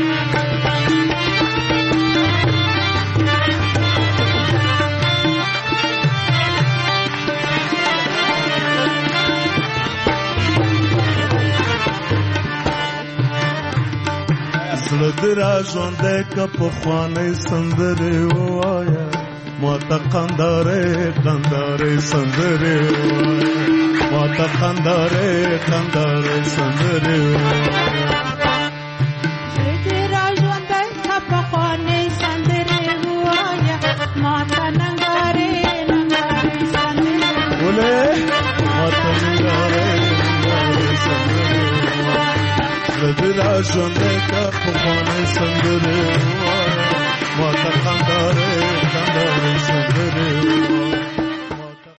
زړه دې را ژوندی که پخوانۍ سندرې ووایه ماته قندارې سندرې ووایه ماته قندارې سندرې ووایه زړه دې را ژوندی که پخوانۍ سندرې ووایه ماته ننګارې سندرې ولې ماته ننګارې سندرې زړه دې را ژوندی که پخوانۍ سندرې ووایه ماته قندارې سندرې ووایه